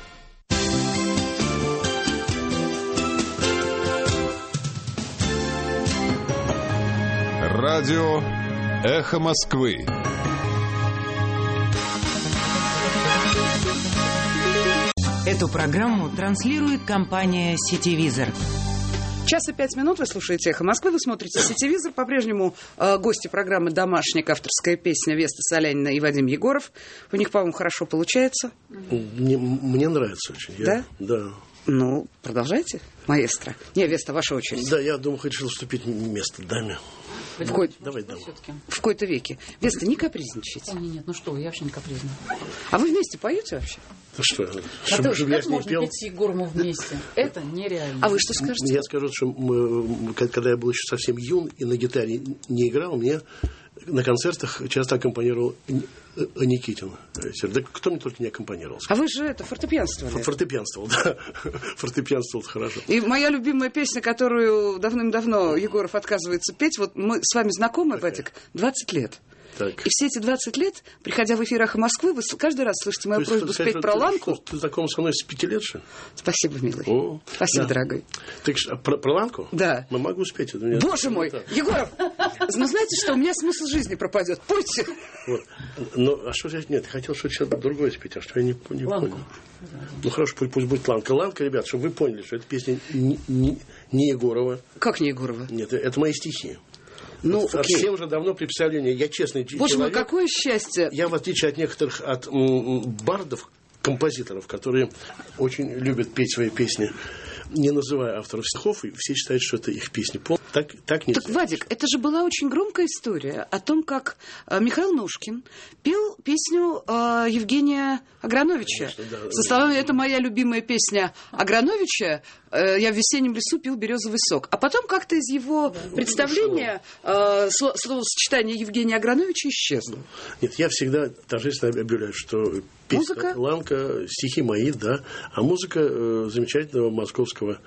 Радио «Эхо Москвы». Эту программу транслирует компания «Сетевизор». Час и пять минут вы слушаете «Эхо Москвы», вы смотрите «Сетевизор». По-прежнему э, гости программы «Домашник», авторская песня Веста Солянина и Вадим Егоров. У них, по-моему, хорошо получается. Мне, мне нравится очень. Я, да? Да. Ну, продолжайте, маэстро. Не, Веста, ваша очередь. Да, я думаю, хотел уступить место даме. В, ко... Давай, давай. В кои-то веке. Веста, не капризничайте. О, нет, нет, ну что вы, я вообще не капризна. А вы вместе поете вообще? Ну что, А чтобы, то, чтобы как я с ней можно пел? петь с Егоровым вместе? Это нереально. А вы что скажете? Я скажу, что мы, когда я был еще совсем юн и на гитаре не играл, мне на концертах часто аккомпанировал Никитин. Да кто мне только не аккомпанировал. А вы же это, фортепианствовали? Фортепианствовал, да. Фортепианствовал хорошо. И моя любимая песня, которую давным-давно Егоров отказывается петь, вот мы с вами знакомы, Вадик, двадцать лет. Так. И все эти двадцать лет, приходя в эфир «Эхо Москвы», вы каждый раз слышите мою просьбу сказать, спеть про ты, Ланку. Что, ты знаком со мной с пяти лет, что ли? Спасибо, милый. О, Спасибо, да. дорогой. Так, а про, про Ланку? Да. Мы могу спеть. Это меня... Боже мой, так. Егоров, ну знаете что, у меня смысл жизни пропадет. Пойте. Вот. Ну, а что же... Нет, хотел что-то другое спеть, а что я не, не понял. Ну, хорошо, пусть, пусть будет Ланка. Ланка, ребят, чтобы вы поняли, что это песня не, не, не Егорова. Как не Егорова? Нет, это мои стихи. Ну, вот, все уже давно приписали мне. Я честный Боже человек. Боже мой, какое счастье. Я, в отличие от некоторых, от м- бардов, композиторов, которые очень любят петь свои песни, не называя авторов стихов, и все считают, что это их песни. Так, так нельзя. Так, Вадик, это же была очень громкая история о том, как э, Михаил Нушкин пел песню э, Евгения Аграновича. Конечно, да, со словами «Это моя любимая песня Аграновича, э, я в весеннем лесу пил березовый сок». А потом как-то из его да, представления э, словосочетание Евгения Аграновича исчезло. Нет, я всегда торжественно объявляю, что песня музыка? Ланка, стихи мои, да, а музыка э, замечательного московского.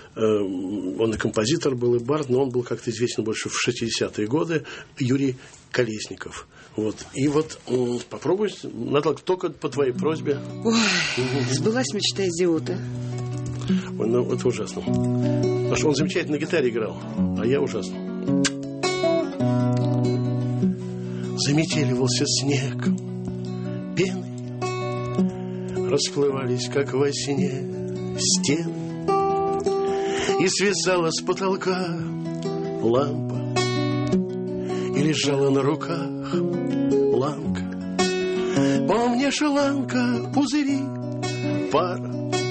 Он и композитор был, и бард, но он был как-то известен больше в шестидесятые годы, Юрий Колесников. Вот. И вот попробуй, Наталья, только по твоей просьбе. Ой, сбылась мечта идиота. Ой, ну, это ужасно. Потому что он замечательно на гитаре играл, а я ужасно. Заметеливался снег пеной, расплывались, как во сне, стены. И свисала с потолка лампа, и лежала на руках Ланка. Помнишь, Ланка, пузыри, пара,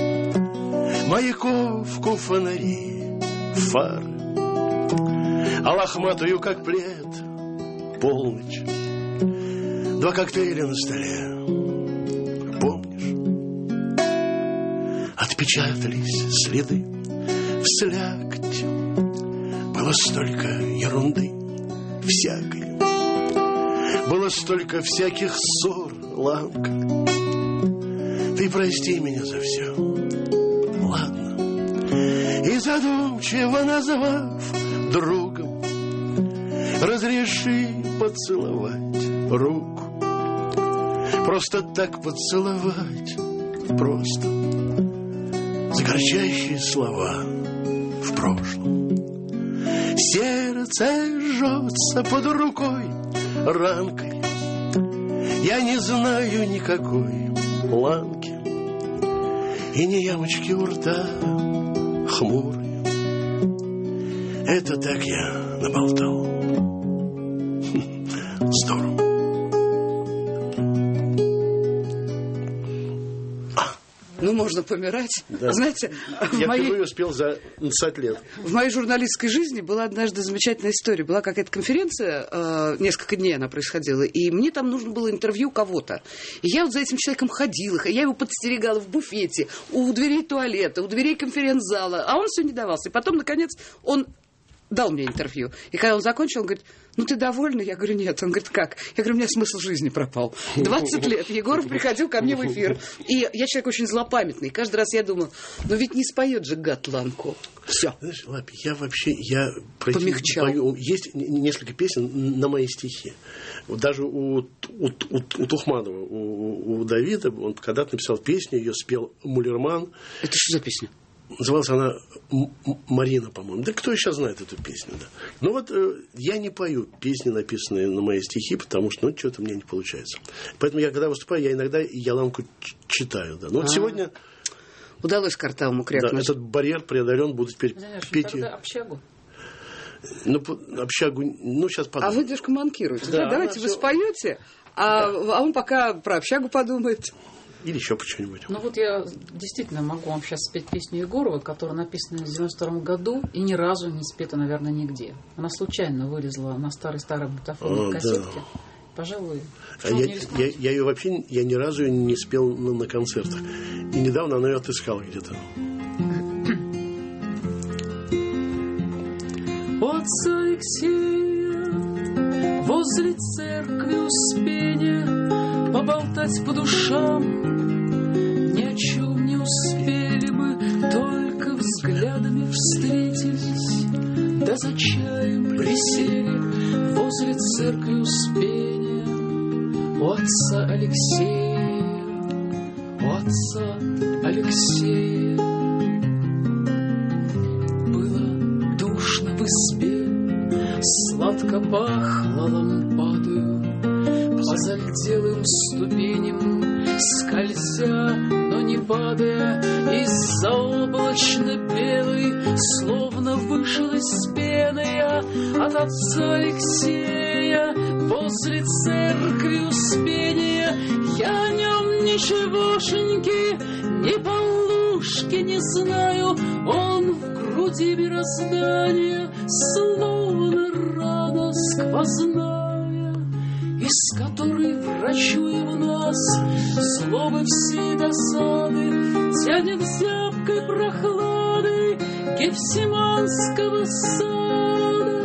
маяковку, фонари, фары, а лохматую, как плед, полночь, два коктейля на столе. Помнишь, отпечатались следы в слякоть, было столько ерунды всякой, было столько всяких ссор, Ланка. Ты прости меня за все, ладно? И задумчиво назвав другом, разреши поцеловать руку. Просто так поцеловать, просто за горчайшие слова в прошлом. Сердце жжется под рукой ранкой. Я не знаю никакой Ланки, и ни ямочки у рта хмурые. Это так я наболтал. Здорово. Ну, можно помирать. Да. Знаете, я моей... впервые успел за двадцать лет. В моей журналистской жизни была однажды замечательная история. Была какая-то конференция, э, несколько дней она происходила, и мне там нужно было интервью кого-то. И я вот за этим человеком ходила, я его подстерегала в буфете, у дверей туалета, у дверей конференц-зала, а он все не давался. И потом, наконец, он дал мне интервью. И когда он закончил, он говорит: ну, ты довольна? Я говорю: нет. Он говорит: как? Я говорю: у меня смысл жизни пропал. двадцать лет Егоров приходил ко мне в эфир. И я человек очень злопамятный. Каждый раз я думаю: ну, ведь не споет же гад Ланку. Все. Знаешь, Лапи, я вообще, я помягчал. Пою, есть несколько песен на мои стихи. Вот даже у, у, у, у Тухманова, у, у Давида, он когда-то написал песню, ее спел Мулерман. Это что за песня? Называлась она «Марина», по-моему. Да кто сейчас знает эту песню? Да? Ну вот э, я не пою песни, написанные на мои стихи, потому что ну, что-то у меня не получается. Поэтому я, когда выступаю, я иногда Яланку читаю. Да. Ну вот А-а-а. сегодня... Удалось Картавому крякнуть. Да, этот барьер преодолен, буду теперь петь. Тогда общагу. Ну, общагу, ну, сейчас подумаю. А вы девушка манкируете. Да, да, давайте вы все... споете, а, да. а он пока про общагу подумает. Или еще по что-нибудь. Ну вот я действительно могу вам сейчас спеть песню Егорова, которая написана в девяносто втором году и ни разу не спета, наверное, нигде. Она случайно вылезла на старой-старой бутафонной а, кассетке. Да. Пожалуй, а я, я, я ее вообще я ни разу не спел на, на концертах. И недавно она ее отыскала где-то. У отца Алексея возле церкви Успения поболтать по душам ни о чем не успели бы, только взглядами встретились, да за чаем присели возле церкви Успения. У отца Алексея, у отца Алексея было душно в избе, сладко пахло лампадою, по зальделым ступеням скользя, но не падая, из-за облачно-белой, словно вышел из пены я от отца Алексея возле церкви Успения. Я о нем ничегошеньки, ни полушки не знаю, он в груди мироздания, словно рана сквозная, из которой врачуя в нас злобы все досады, тянет зябкой прохладой Гефсиманского сада.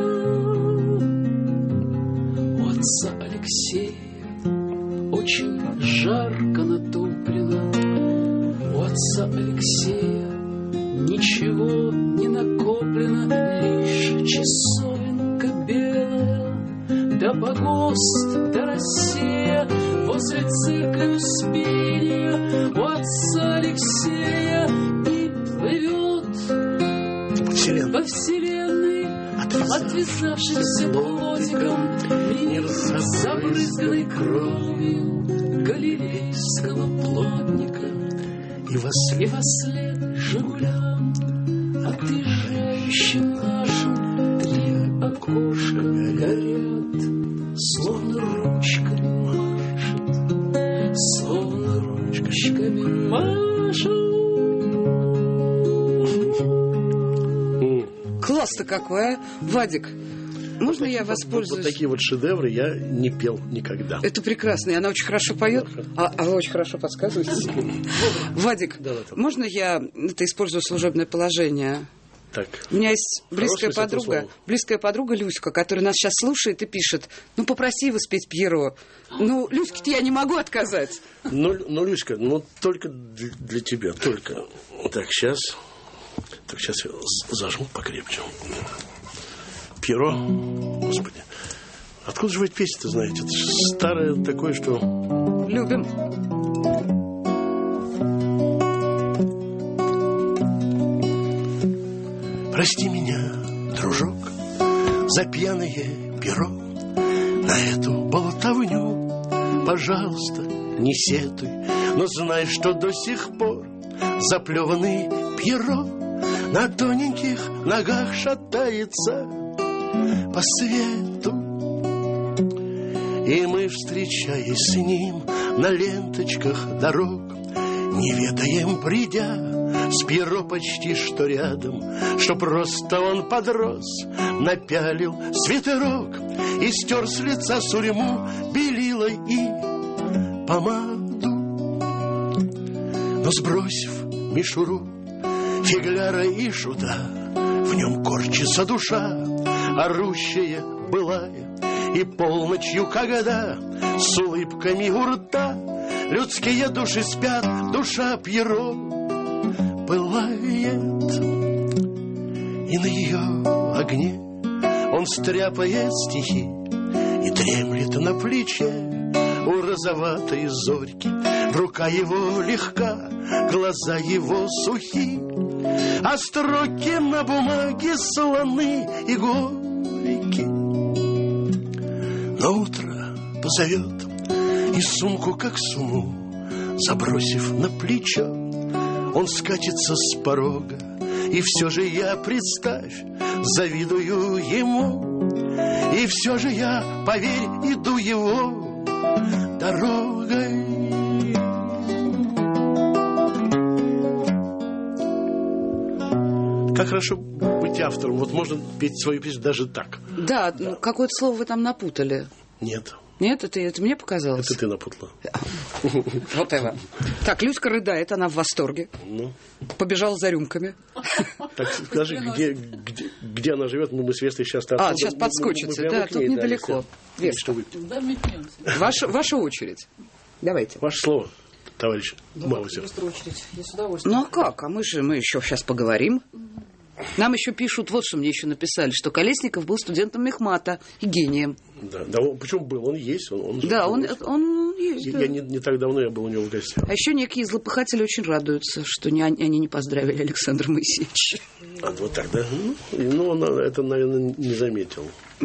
У отца Алексея очень жарко натоплено, у отца Алексея ничего не накоплено, лишь часовенка белая, да погост, да Россия возле церкви Успения. У отца Алексея и плывет Вселенная. По вселенной, отвязавшимся плотиком, мир забрызганный кровью галилейского плотника. И вослед, и вослед Жигулям, отъезжающим нашим, три окошка горят, словно ручками машет, словно ручками машет. Класс-то какой, а? Вадик, можно вот, я воспользуюсь? Вот, вот такие вот шедевры я не пел никогда. Это прекрасно, и она очень хорошо поет, а, а вы очень хорошо подсказываете. Вадик, можно я это использую служебное положение? Так. У меня есть близкая подруга, близкая подруга Люська, которая нас сейчас слушает и пишет: ну, попроси его спеть Пьеро. Ну, Люське-то я не могу отказать. Ну, ну Люська, ну, только для, для тебя, только. Так, сейчас. Так, сейчас я зажму покрепче. Пьеро. Господи. Откуда же вы эти песни-то знаете? Это же старое такое, что... Любим. Прости меня, дружок, за пьяное перо, на эту болтовню, пожалуйста, не сетуй, но знай, что до сих пор заплеванный Пьеро на тоненьких ногах шатается по свету. И мы, встречаясь с ним на ленточках дорог, не ведаем, придя с Пьеро почти что рядом, что просто он подрос, напялил свитерок и стер с лица сурьму белилой и помаду. Но сбросив мишуру фигляра и шута, в нем корчится душа, орущая былая, и полночью, когда с улыбками у рта людские души спят, душа Пьеро пылает, и на ее огне он стряпает стихи и дремлет на плече у розоватой зорьки. Рука его легка, глаза его сухи, а строки на бумаге слоны и горьки. На утро позовет, и сумку, как сумму, забросив на плечо, он скатится с порога, и все же я, представь, завидую ему, и все же я, поверь, иду его дорогой. Как хорошо быть автором. Вот можно петь свою песню даже так. Да, да. Ну, какое-то слово вы там напутали. Нет. Нет, это, это мне показалось. Это ты напутала. Вот это. Так, Люська рыдает, она в восторге. Ну. Побежала за рюмками. Так скажи, где, где, где она живет? Мы, мы с Вестой сейчас оттуда. А, сейчас подскочите. Мы, мы да, тут ней, недалеко. Да, Веста. Да, ваша, ваша очередь. Давайте. Ваше слово, товарищ Маузер. Я с удовольствием. Ну а как? А мы же мы еще сейчас поговорим. Нам еще пишут, вот что мне еще написали, что Колесников был студентом мехмата и гением. Да, да он, почему был? Он есть. Он, он да, он, он есть. Я, да. я не, не так давно я был у него в гостях. А еще некие злопыхатели очень радуются, что не, они не поздравили Александра Моисеевича. А, вот так, да? Ну, он это, наверное, не заметил.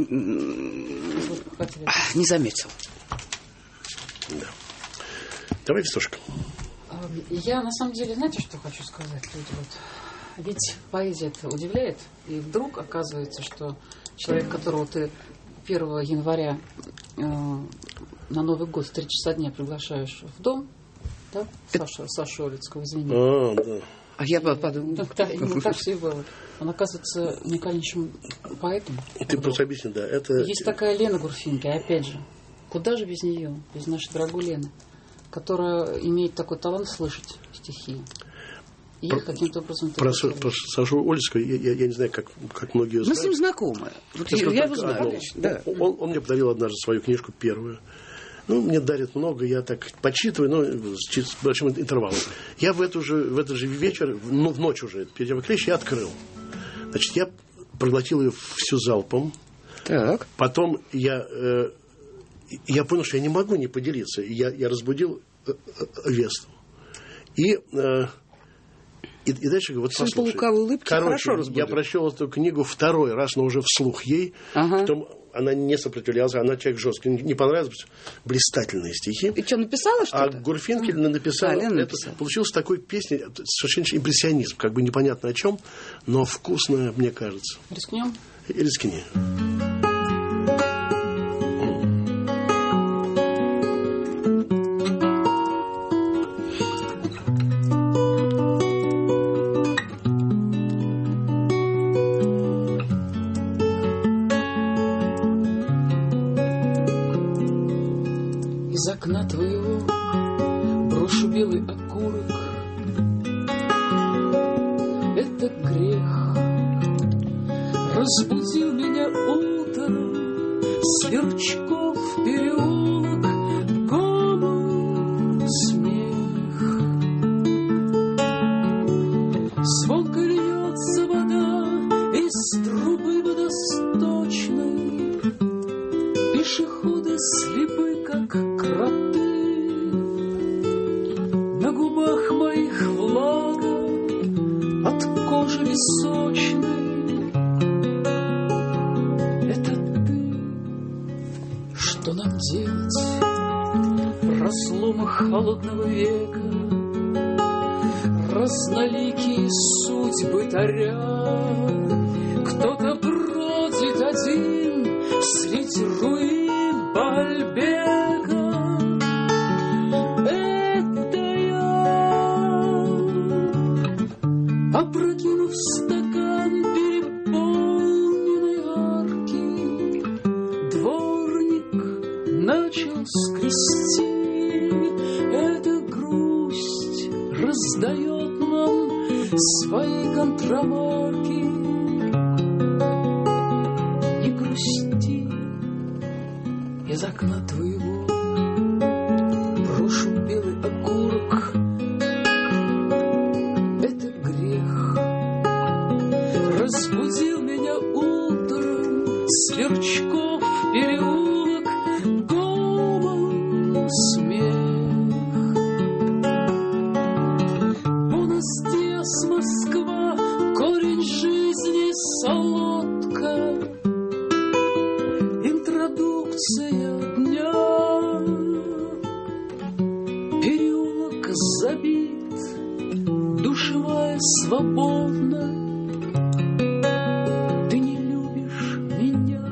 Не заметил. Да. Давай, Вестушка. Я, на самом деле, знаете, что хочу сказать? Люди, вот, ведь поэзия это удивляет, и вдруг оказывается, что человек, которого ты первого января э, на Новый год в три часа дня приглашаешь в дом, да, Саша, Саша Олицкого, извини. А, да. А я подумала. Да, именно так все и было. Он оказывается уникальнейшим поэтом. Ты просто объясни, да. Это... Есть такая Лена Гурфинки, опять же, куда же без нее, без нашей дорогой Лены, которая имеет такой талант слышать стихи. И про, каким-то образом... Про, про Сашу Ольского, я, я, я не знаю, как, как многие знают. Мы с ним знакомы. Вот я я его знаю. Одно. Да. Он, он мне подарил однажды свою книжку первую. Ну, мне дарят много, я так почитываю, но с большим интервалом. Я в, эту же, в этот же вечер, ну, в ночь уже, перед клещ, я открыл. Значит, я проглотил ее всю залпом. Так. Потом я, э, я понял, что я не могу не поделиться. Я, я разбудил э, э, Весту. И... Э, И, и дальше вот послушай. По лукавой улыбке хорошо разбудил. Я прочел эту книгу второй раз, но уже вслух ей. Ага. Потом она не сопротивлялась, она человек жесткий. Не понравилось, блистательные стихи. И что, написала что-то? А Гурфинкель mm. написала. А, это, получилась такой песня, совершенно импрессионизм, как бы непонятно о чем, но вкусная, мне кажется. Рискнем? Рискни. Из окна твоего брошу белый окурок. Это грех. Разбудил меня утром Сверчков переулок, гомон, смех. Звонко льется вода из трубы водосточной. Пешеходы слепы, как кроты. На губах моих влага от кожи височной. Это ты. Что нам делать в разломах холодного века? Разноликие судьбы таря. Кто-то бродит один среди руин Бальбека. Это я, опрокинув стакан переполненной арки, дворник начал скрести. Эта грусть раздает нам свои контрамарки. И здесь Москва, корень жизни солодка, интродукция дня. Переулок забит, душевая свободна. Ты не любишь меня.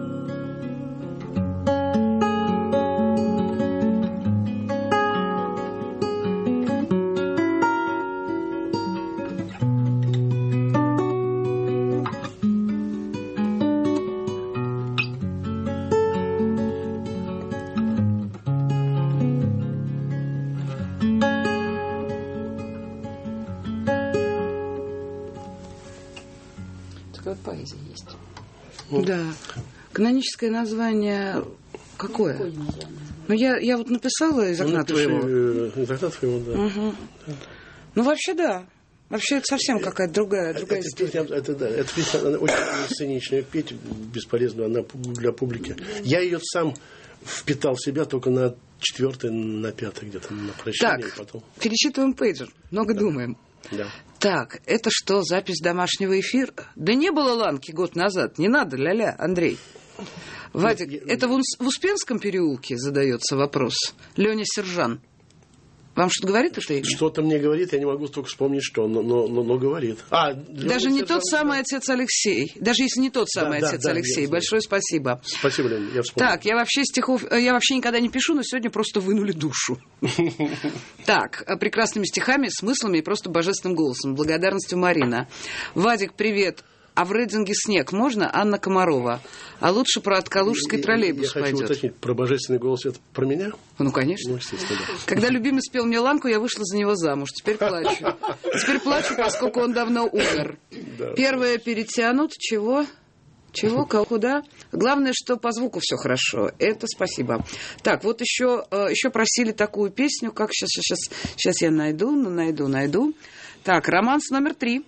Такая поэзия есть. Да. Каноническое название какое? Какое название? Ну, я, я вот написала из окна Ну, твоего. э, Из окна твоего, да. Угу. Ну, вообще, да. Вообще, это совсем какая-то другая, другая Это, история. это, это, да, эта песня, она очень сценичная. Петь бесполезно, она для публики. Я ее сам впитал в себя только на четвертой, на пятой где-то, на прощание. Так, Потом. пересчитываем пейджер. Много Да. думаем. Да. Так, это что, запись домашнего эфира? Да не было Ланки год назад. Не надо, ля-ля, Андрей. Вадик, Нет, я- это в, Ус- в Успенском переулке задается вопрос. Леня Сержан. Вам что-то говорит это имя? Что-то мне говорит, я не могу только вспомнить, что, но, но, но, но говорит. А, Даже Лёня не тот Сержанов, самый да. отец Алексей. Даже если не тот самый да, отец да, Алексей. я знаю. Большое спасибо. Спасибо, Лена, я вспомнил. Так, я вообще стихов, э, я вообще никогда не пишу, но сегодня просто вынули душу. Так, э, прекрасными стихами, смыслами и просто божественным голосом. Благодарностью Марина. Вадик, привет. А в рейдинге снег можно? Анна Комарова. А лучше про Откалужский Я- троллейбус Я хочу пойдет. уточнить, про божественный голос это про меня? Ну, конечно. Ну, естественно, да. Когда любимый спел мне Ланку, я вышла за него замуж. Теперь плачу. Теперь плачу, поскольку он давно умер. Да. Первое перетянут. Чего? Чего? Кого? Куда? Главное, что по звуку все хорошо. Это спасибо. Так, вот еще, э, еще просили такую песню, как сейчас, сейчас, сейчас я найду, ну, найду, найду. Так, романс номер три.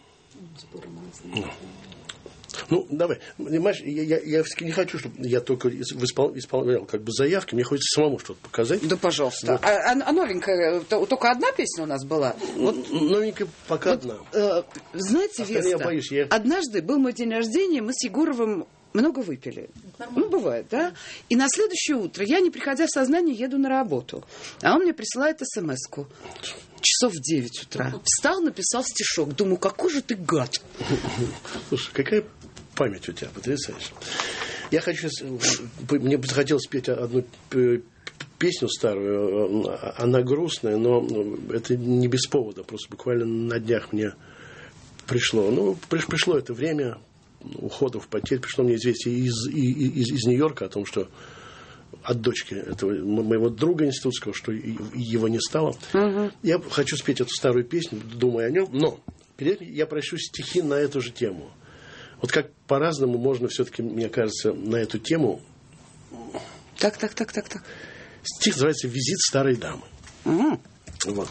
Ну, давай. Понимаешь, я, я, я все-таки не хочу, чтобы я только из- в испол- исполнял как бы заявки. Мне хочется самому что-то показать. Да, пожалуйста. Вот. А, а новенькая, то- только одна песня у нас была? Вот, Новенькая пока одна. э, знаете, Остальные я Веста, боюсь, я- однажды был мой день рождения, мы с Егоровым много выпили. Ну, бывает, да? И на следующее утро я, не приходя в сознание, еду на работу. А он мне присылает смс-ку. Часов в девять утра. Встал, написал стишок. Думаю, какой же ты гад. Слушай, какая память у тебя потрясающая. Я хочу... с- Мне бы захотелось спеть одну п- песню старую. Она грустная, но это не без повода. Просто буквально на днях мне пришло. Ну, приш- пришло это время уходов, потерь. Пришло мне известие из, и- и- из, из Нью-Йорка о том, что от дочки этого моего друга институтского, что и- его не стало. Угу. Я хочу спеть эту старую песню, думая о нем, но перед этим я прощу стихи на эту же тему. Вот как по-разному можно все-таки, мне кажется, на эту тему. Так, так, так, так, так. Стих называется «Визит старой дамы». Угу. Вот.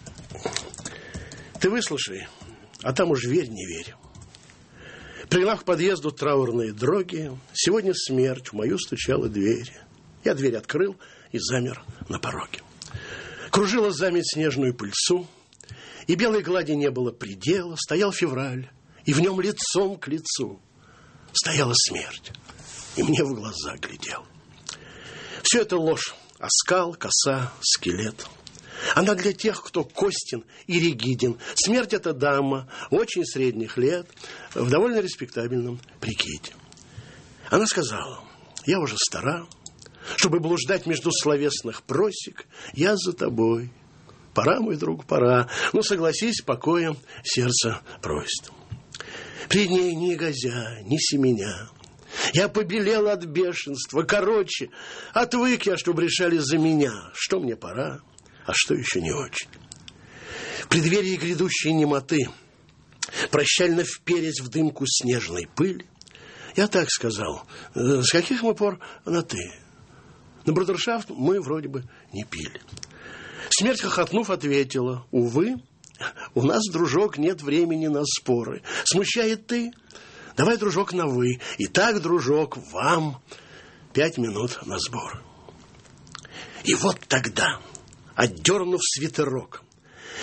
Ты выслушай, а там уж верь, не верь. Пригнав к подъезду траурные дроги, сегодня смерть в мою стучала дверь. Я дверь открыл и замер на пороге. Кружила заметь снежную пыльцу, и белой глади не было предела. Стоял февраль, и в нем лицом к лицу стояла смерть, и мне в глаза глядел. Все это ложь, оскал, коса, скелет. Она для тех, кто костен и ригиден. Смерть — это дама очень средних лет, в довольно респектабельном прикиде. Она сказала: я уже стара, чтобы блуждать между словесных просек. Я за тобой. Пора, мой друг, пора. Ну, согласись, покоем сердце просит. Пред ней ни гозя, ни семеня. Я побелел от бешенства. Короче, отвык я, чтоб решали за меня, что мне пора, а что еще не очень. В преддверии грядущей немоты, прощально вперясь в дымку снежной пыли, я так сказал: с каких мы пор на «ты»? На брудершафт мы вроде бы не пили. Смерть, хохотнув, ответила: увы, у нас, дружок, нет времени на споры. Смущает ты? Давай, дружок, на «вы». Итак, дружок, вам пять минут на сбор. И вот тогда, отдернув свитерок,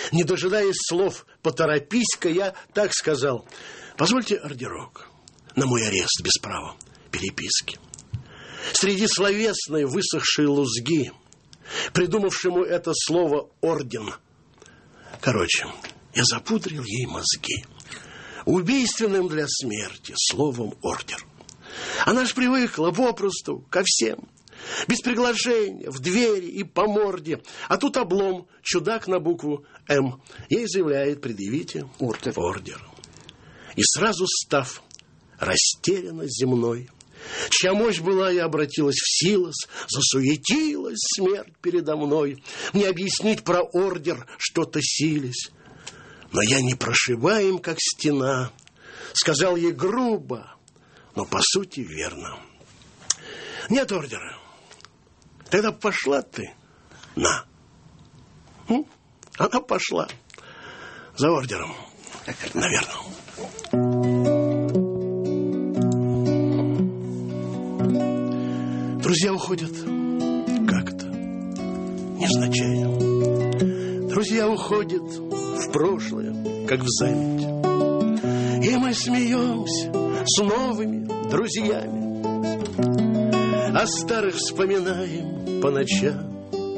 Не дожидаясь слов «поторопись-ка», я так сказал: позвольте ордерок на мой арест без права переписки. Среди словесной высохшей лузги, придумавшему это слово орден, короче, я запудрил ей мозги убийственным для смерти словом ордер. Она ж привыкла попросту ко всем, без приглашения, в двери и по морде. А тут облом, чудак на букву «М». Ей заявляет: предъявите ордер. ордер. И сразу став растерянно земной, чья мощь была и обратилась в силос, засуетилась смерть передо мной. Мне объяснить про ордер что-то сились, но я непрошибаем, как стена. Сказал ей грубо, но по сути верно: нет ордера. Тогда пошла ты на. М? Она пошла за ордером, наверное. Друзья уходят как-то невзначай. Друзья уходят в прошлое, как в заметь. И мы смеемся с новыми друзьями, о старых вспоминаем по ночам.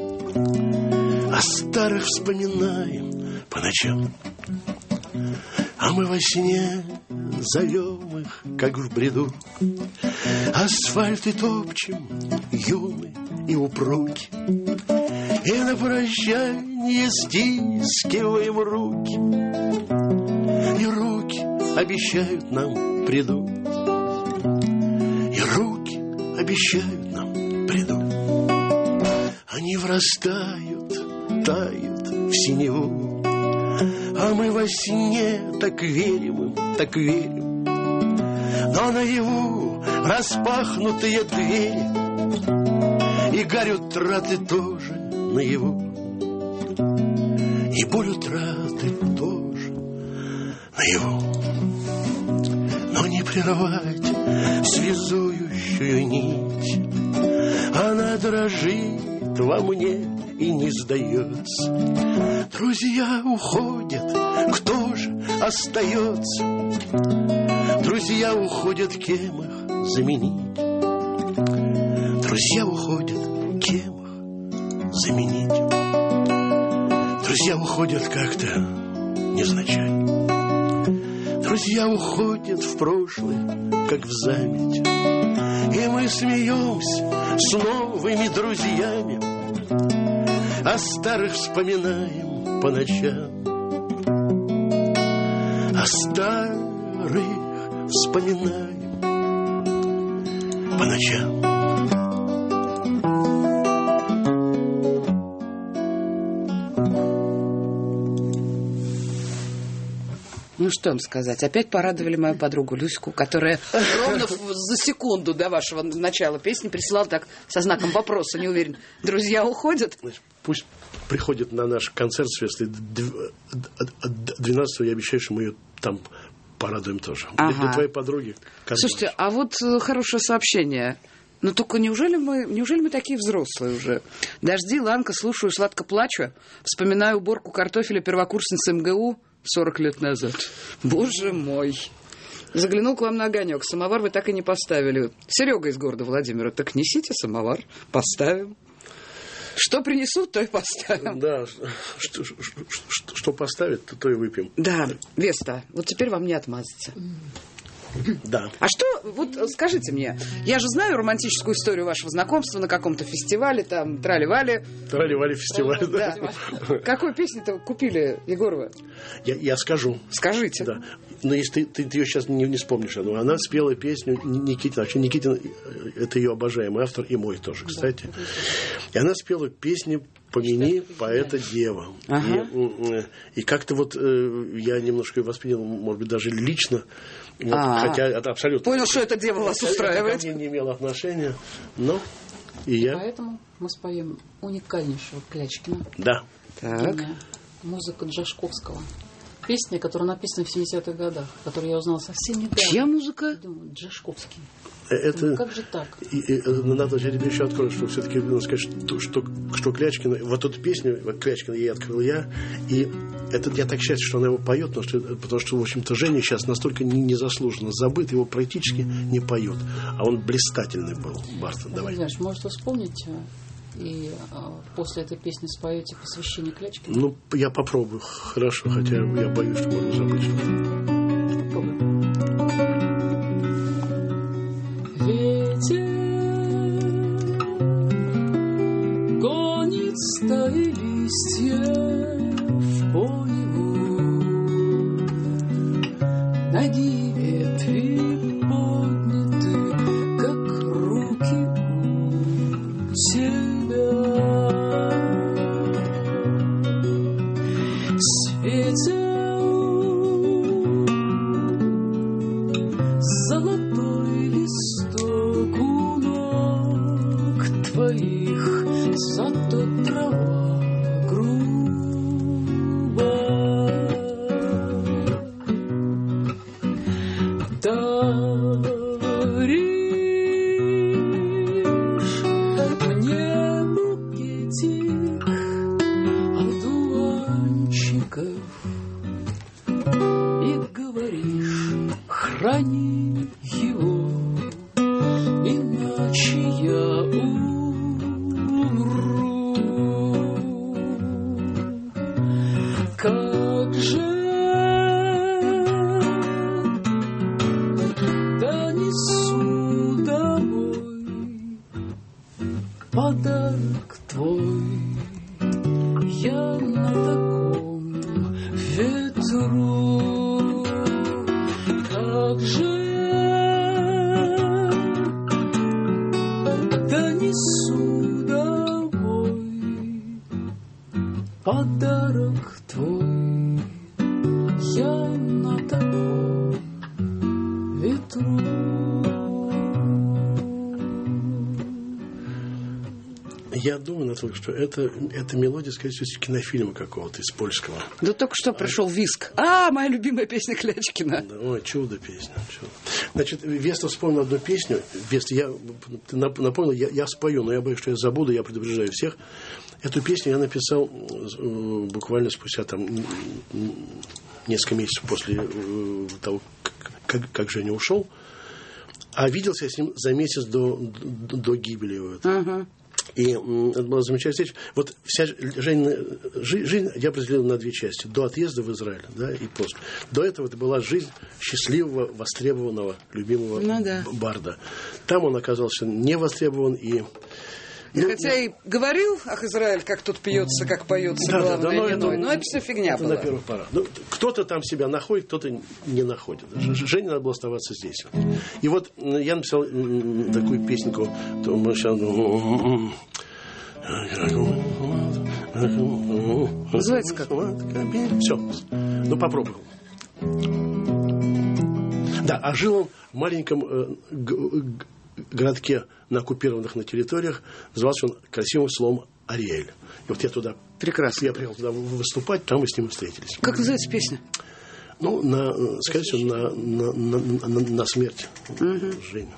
О старых вспоминаем по ночам. А мы во сне зовем их, как в бреду. Асфальт и топчем, юны и упруги, и на прощанье стискиваем руки. И руки обещают нам придут, и руки обещают нам придут. Они врастают, тают в синеву, а мы во сне так верим им, так верим. Но наяву распахнутые двери, и гарь утраты тоже наяву, и боль утраты тоже наяву. Но не прервать связующую нить, она дрожит во мне и не сдается. Друзья уходят, кто же остается? Друзья уходят, кем их заменить? Друзья уходят, кем их заменить? Друзья уходят как-то невзначай. Друзья уходят в прошлое, как в заметь. И мы смеемся с новыми друзьями, о старых вспоминаем по ночам. О старых вспоминаем по ночам. Ну, что вам сказать? Опять порадовали мою подругу Люську, которая ровно за секунду до вашего начала песни присылала так со знаком вопроса, не уверен. Друзья уходят? Пусть приходит на наш концерт Светлый двенадцатого, я обещаю, что мы ее там порадуем тоже. Ага. Для, для твоей подруги. Слушайте, а вот хорошее сообщение. Ну, только неужели мы, неужели мы такие взрослые уже? Дожди, Ланка, слушаю, сладко плачу. Вспоминаю уборку картофеля первокурсницы МГУ сорок лет назад. Боже мой. Заглянул к вам на огонек. Самовар вы так и не поставили. Серега из города Владимира. Так несите самовар, поставим. Что принесут, то и поставим. Да, что, что, что, что поставят, то, то и выпьем. Да, Веста, вот теперь вам не отмазаться. Да. А что, вот скажите мне, я же знаю романтическую историю вашего знакомства на каком-то фестивале, там, трали-вали. Трали-вали фестиваль, да. да. Какую песню-то купили, Егорова? Я, я скажу. Скажите. Да. Но если ты, ты, ты ее сейчас не, не вспомнишь, но она спела песню Никитина. Вообще Никитин, это ее обожаемый автор, и мой тоже, кстати. Да, и она спела песню «Помяни поэта дева». Ага. И, и как-то вот я немножко ее воспринял, может быть, даже лично. Вот, хотя это абсолютно... Понял, что это дева вас устраивает. Это ко мне не имело отношения, но и я... Поэтому мы споем уникальнейшего Клячкина. Да. Так. Музыка Джашковского. Песня, которая написана в семидесятых годах, которую я узнала совсем недавно. Чья музыка? Думаю, Джашковский. Это, ну, как же так? И, и, надо, я тебе еще открою, что все-таки надо сказать, что, что, что Клячкина, вот эту песню, вот Клячкина ей открыл я, и это я так считаю, что она его поет, потому что, потому что в общем-то, Женя сейчас настолько незаслуженно забыт, его практически не поет. А он блистательный был, Бартон. Давай. Знаешь, может, вспомнить и а, после этой песни споете посвящение Клячкину? Ну, я попробую. Хорошо, хотя я боюсь, что можно забыть что-то. Попробуй. Ветер гонит стаи листьев по небу, ноги ветви подняты, как руки у тебя. Светил золотой листок у ног твоих, зато трава грубо. Даришь мне букетик одуванчиков и говоришь: храни его, иначе я умру. Как же донесу домой подарок твой, я на таком ветру. Как же донесу домой подарок твой, я на таком ветру. Я думаю, Анатолий, что это, это мелодия, скорее всего, из кинофильма какого-то, из польского. Да только что пришел виск. А, моя любимая песня Клячкина. Да, ой, чудо песня. Чудо. Значит, Веста вспомнил одну песню. Веста, я, ты напомнил, я, я спою, но я боюсь, что я забуду, я предупреждаю всех. Эту песню я написал буквально спустя там несколько месяцев после того, как, как Женя ушел. А виделся я с ним за месяц до, до, до гибели его. Uh-huh. И это была замечательная встреча. Вот вся Женина жизнь я разделил на две части. До отъезда в Израиль, да, и после. До этого это была жизнь счастливого, востребованного, любимого ну, да. барда. Там он оказался не востребован и... И ну, хотя и говорил, ах, Израиль, как тут пьется, как поется да, главной да, но виной, это, но это все фигня это была. На первых порах. Ну, кто-то там себя находит, кто-то не находит. Жене надо было оставаться здесь. И вот я написал такую песенку. Называется как? Все. Ну, попробуй. Да, а жил он в маленьком э, г- городке на оккупированных на территориях, назывался он красивым словом Ариэль. И вот я туда... Прекрасно. Я приехал туда выступать, там мы с ним встретились. Как называется песня? Ну, на, скорее всего, на, на, на, на, на смерть угу. Жени.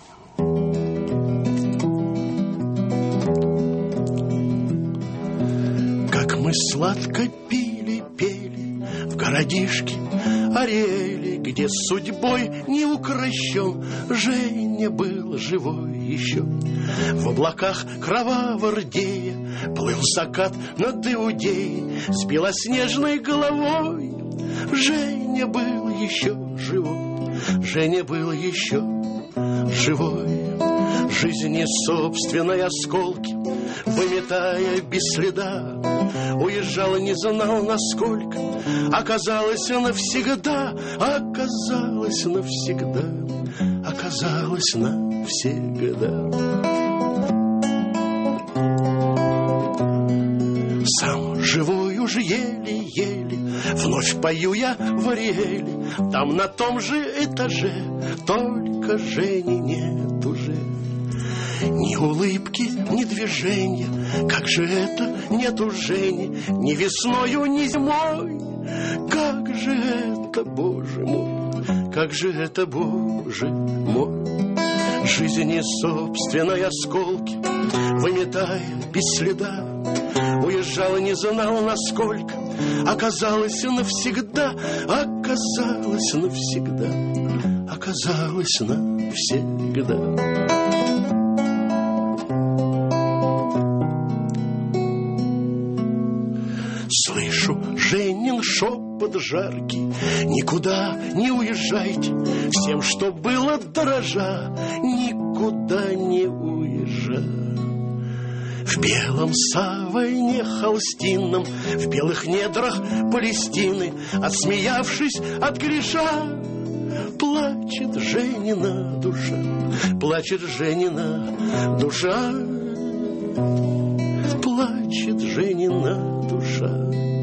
Как мы сладко пили, пели в городишке Ариэле, где судьбой не укращен Женя был живой еще. В облаках кроваво рдея плыл закат над Иудеей с белоснежной головой. Женя был еще живой, Женя был еще живой. Жизни собственной осколки выметая без следа, уезжала, не знал насколько. Оказалось навсегда, оказалось навсегда, оказалось навсегда. Сам живой уже еле-еле вновь пою я в Ариэле. Там на том же этаже только Жени нет уже. Ни улыбки, ни движения, как же это нету Жени, ни весною, ни зимой. Как же это, Боже мой, как же это, Боже мой. Жизни собственной осколки выметая без следа, уезжала, не знал насколько. оказалось навсегда, оказалось навсегда, оказалось навсегда. Слышу Женин шепот жаркий: никуда не уезжайте, всем, что было дорожа, никуда не уезжай. В белом савойне холстинном, в белых недрах Палестины, отсмеявшись от греша, плачет Женина душа, плачет Женина душа, плачет Женина душа.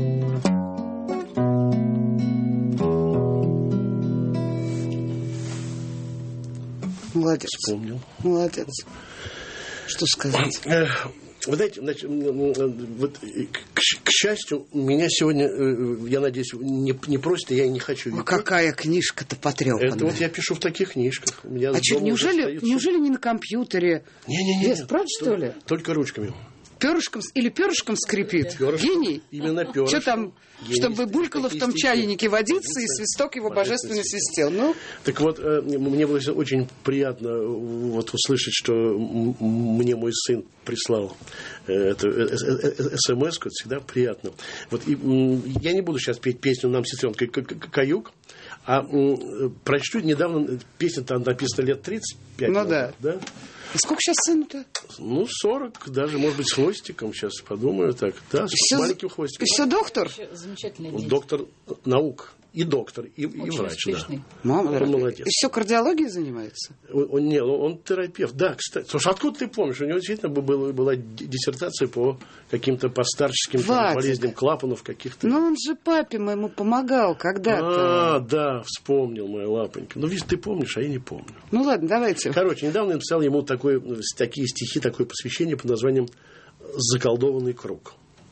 Молодец. Вспомнил. Молодец. Что сказать? Вы знаете, значит, вот, к, к счастью, меня сегодня, я надеюсь, не, не просят, и я и не хочу. А какая книжка-то потрепанная. Это вот я пишу в таких книжках. У меня а что, неужели, неужели не на компьютере? Не-не-не. Вес, правда, что ли? Только ручками. Перышком или перышком скрипит? Перышком. Гений? Именно перышком. Что там, Гений. чтобы булькало в том чайнике водиться, и свисток его божественно свистел. Ну? Так вот, мне было очень приятно вот услышать, что мне мой сын прислал эту смс-ку. Это всегда приятно. Вот, и я не буду сейчас петь песню «Нам, сестренка, каюк», а прочту недавно, песня там написана лет тридцать пять. Ну назад, да. да? И сколько сейчас сыну-то? Ну, сорок, даже, может быть, с хвостиком. Сейчас подумаю так. Да, с все, маленьким хвостиком. И все доктор? Замечательный Он доктор наук. И доктор, и, и врач, успешный. да. Мама, он молодец. И все кардиологией занимается? Он, он, не, он, он терапевт. Да, кстати. Слушай, откуда ты помнишь? У него действительно была, была диссертация по каким-то постарческим там, болезням клапанов каких-то. Ну, он же папе моему помогал когда-то. А, да, вспомнил, моя лапонька. Ну, видишь, ты помнишь, а я не помню. Ну, ладно, давайте. Короче, недавно я написал ему такое, такие стихи, такое посвящение под названием «Заколдованный круг».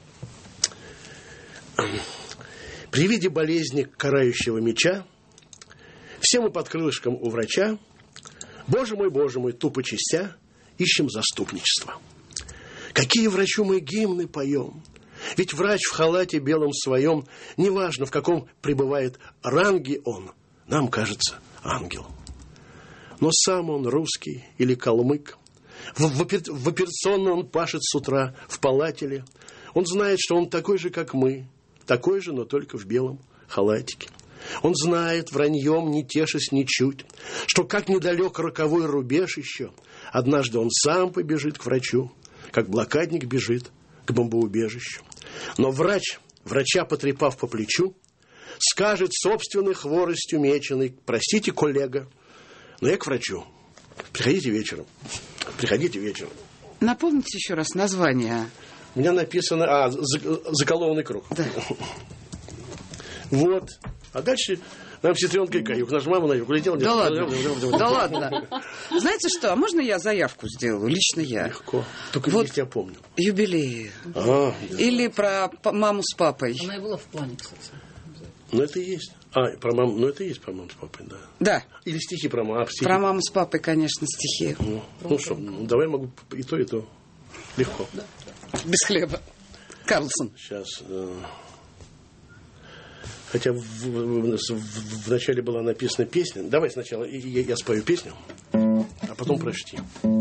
При виде болезни карающего меча все мы под крылышком у врача, Боже мой, Боже мой, тупо чистя, ищем заступничество. Какие врачу мы гимны поем? Ведь врач в халате белом своем, неважно в каком пребывает ранге он, нам кажется ангел. Но сам он русский или калмык, в, в, в операционной он пашет с утра в палате ли. Он знает, что он такой же, как мы, такой же, но только в белом халатике. Он знает, враньем не тешась ничуть, что как недалек роковой рубеж еще, однажды он сам побежит к врачу, как блокадник бежит к бомбоубежищу. Но врач, врача потрепав по плечу, скажет собственной хворостью меченой: простите, коллега, но я к врачу. Приходите вечером. Приходите вечером. Напомните еще раз название. У меня написано... А, «Заколдованный круг». Да. Вот. А дальше нам сестренка и каюк. Наша мама на юг улетела. Да ладно. Да ладно. Знаете что, а можно я заявку сделаю? Лично я. Легко. Только вот если я помню. Юбилеи. А, да. Или про маму с папой. Она и была в плане, кстати. Ну, это и есть. А, про маму. Ну, это и есть про маму с папой, да. Да. Или стихи про маму. А, стихи. Про маму с папой, конечно, стихи. Ну, ну что, ну, давай могу и то, и то. Легко. Да. Без хлеба. Карлсон. Сейчас. Э, хотя в, в, в, в начале была написана песня. Давай сначала я, я спою песню, а потом прочти.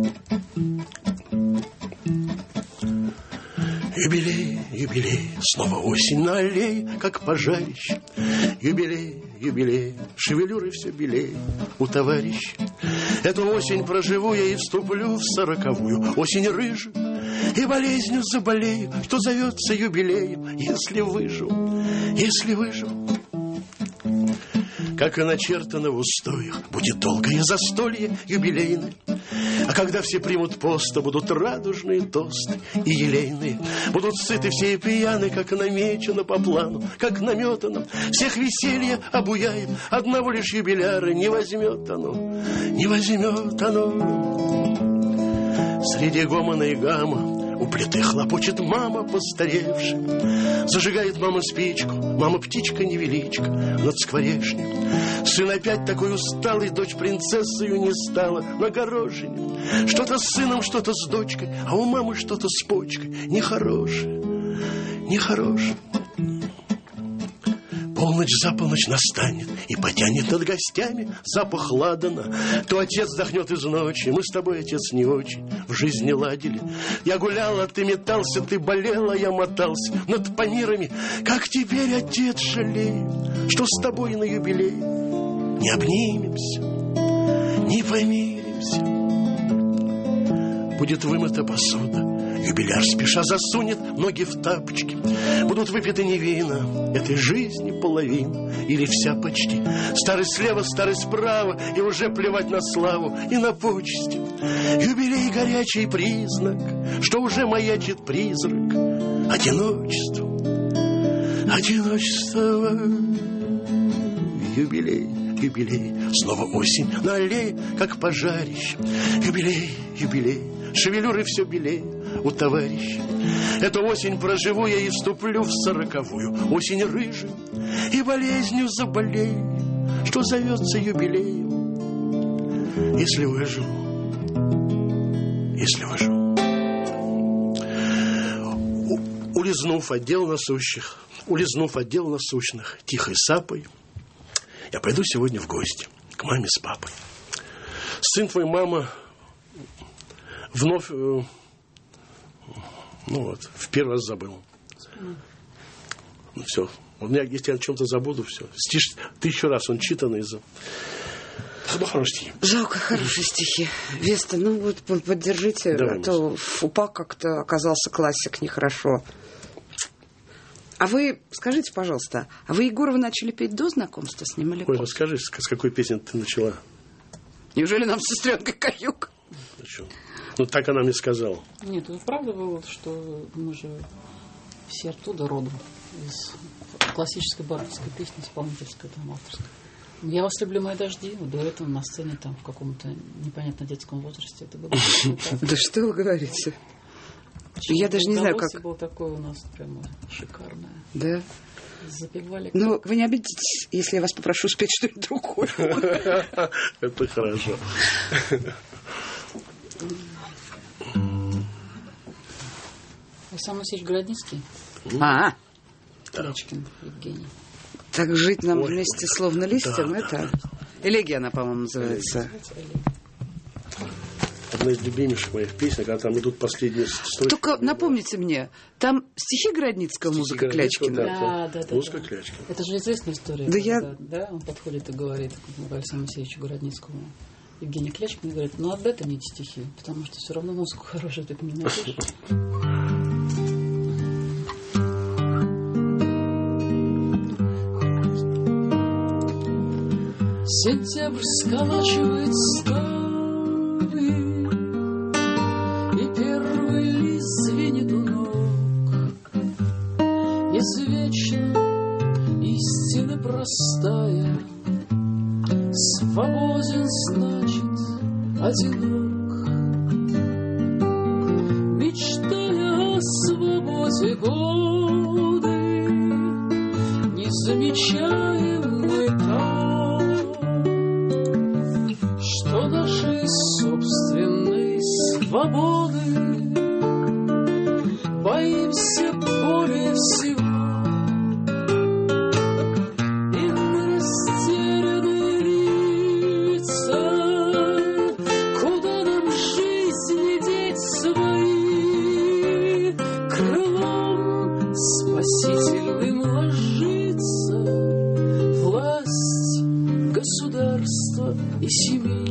Юбилей, юбилей, снова осень на аллее, как пожарище. Юбилей, юбилей, шевелюры все белее у товарища. Эту осень проживу я и вступлю в сороковую. Осень рыжую и болезнью заболею, что зовется юбилеем, если выживу, если выживу. Как и начертано в устоях, будет долгое застолье юбилейное. А когда все примут пост, будут радужные тосты и елейные. Будут сыты все и пьяны, как намечено по плану, как наметано. Всех веселье обуяет, одного лишь юбиляра не возьмет оно, не возьмет оно. Среди гомона и гамма у плиты хлопочет мама постаревшая. Зажигает мама спичку, мама птичка невеличка над скворечней. Сын опять такой усталый, дочь принцессою не стала на горошине. Что-то с сыном, что-то с дочкой, а у мамы что-то с почкой. Нехорошее, нехорошее. полночь за полночь настанет и потянет над гостями запах ладана. То отец вздохнет из ночи. Мы с тобой, отец, не очень в жизни ладили. Я гуляла, ты метался, ты болела, я мотался над панирами. Как теперь, отец, жалею, что с тобой на юбилей не обнимемся, не помиримся. Будет вымыта посуда, юбиляр спеша засунет ноги в тапочки. Будут выпиты не вина, этой жизни половина или вся почти. Старый слева, старый справа, и уже плевать на славу и на почести. Юбилей горячий признак, что уже маячит призрак одиночества, одиночество. Юбилей, юбилей, снова осень на аллее, как пожарище. Юбилей, юбилей, шевелюры все белее у товарища. Эту осень проживу я и вступлю в сороковую. Осень рыжая и болезнью заболею, что зовется юбилеем. Если выживу, если выживу. У, улизнув от дел насущих, улизнув от дел насущных, тихой сапой, я пойду сегодня в гости к маме с папой. Сын твой, мама, вновь, э, ну вот, в первый раз забыл. Ну, все. У меня, если я о чем-то забуду, все. Стишь тысячу раз, он читанный. За... Ну, хорошие стихи. Жалко, хорошие стихи. Веста, ну вот поддержите, давай, а то УПА как-то оказался классик нехорошо. А вы, скажите, пожалуйста, а вы Егорова начали петь до знакомства с ним или Ой, после? расскажи, с, с какой песни ты начала? Неужели нам сестренка Каюк? Ну, так она мне сказала. Нет, это правда было, что мы же все оттуда родом, из классической бархатской песни, исполнительской, там, авторской. Я вас люблю, мои дожди. До этого на сцене там в каком-то непонятно детском возрасте это было. Да что вы говорите? Я даже не знаю, как... было такое у нас прямо шикарное. Да. Запевали. Ну, вы не обидитесь, если я вас попрошу спеть что-нибудь другое. Это хорошо. Александр Васильевич Городницкий. А, Клячкин Евгений. так жить нам вместе словно листьям, это... Элегия она, по-моему, называется. Одна из любимейших моих песен, когда там идут последние строчки. Только напомните мне, там стихи Городницкого, Стихи музыка Городницкого, Клячкина? Да, да, да. Музыка да. Клячкина. Это же известная история. Да я- когда, да, он подходит и говорит к Александру Васильевичу Городницкому, Евгений Клячкин, и говорит, ну отдай ты мне эти стихи, потому что все равно музыку хорошую ты мне найдешь. Сентябрь сколачивает ставы, и первый лист звенит у ног. Извечно истина простая, свободен, значит, одинок. Мечтая о свободе годы, не замечаем мы там, что нашей собственной свободы боимся более всего. И на растерянные лица, куда нам жизни деть свои, крылом спасительным ложится власть государства и семьи.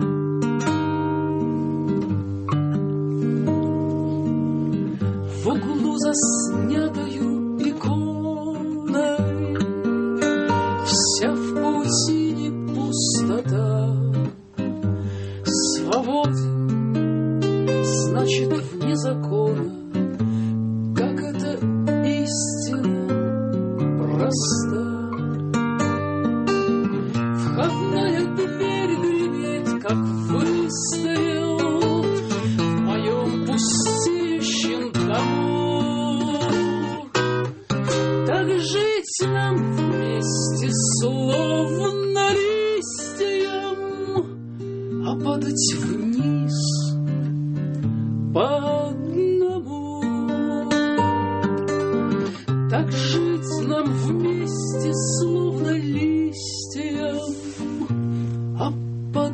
В углу заснятою иконой вся в паутине пустота. Свободен, значит, вне закона, как эта истина проста. Входная дверь гремит, как выстрел в моем пустеющем дому. Так жить нам вместе, словно листьям, а падать вниз по одному. Так жить нам вместе, словно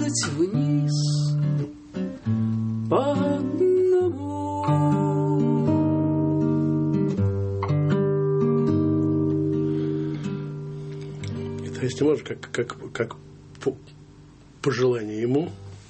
бежать вниз по одному. Это, если можно, как, как, как по, пожелание ему,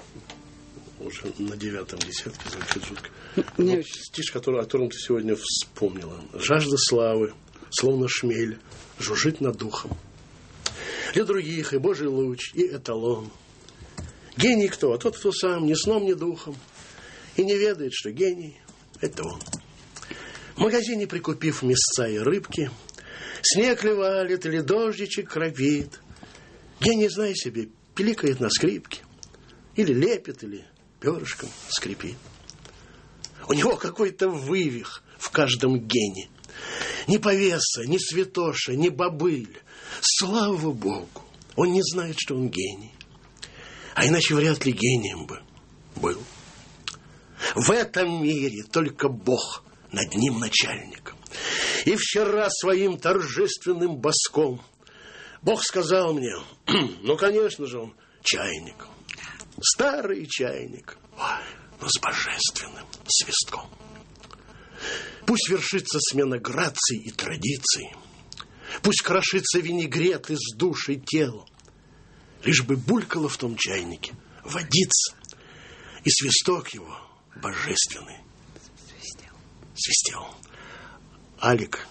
уже на девятом десятке, звучит жутко. Вот стишь, который, о котором ты сегодня вспомнила. «Жажда славы, словно шмель, жужжит над духом. Для других и Божий луч, и эталон. Гений кто? А тот, кто сам, ни сном, ни духом. И не ведает, что гений – это он. В магазине, прикупив мясца и рыбки, снег ли валит или дождичек кровит, гений, зная себе, пиликает на скрипке. Или лепит, или перышком скрипит. У него какой-то вывих в каждом гене. Ни повеса, ни святоша, ни бобыль. Слава Богу, он не знает, что он гений. А иначе вряд ли гением бы был. В этом мире только Бог над ним начальником. И вчера своим торжественным боском Бог сказал мне, ну, конечно же, он чайник. Старый чайник, но с божественным свистком. Пусть вершится смена граций и традиций. Пусть крошится винегрет из души тела. Лишь бы булькало в том чайнике водица, и свисток его божественный свистел. свистел. Алик,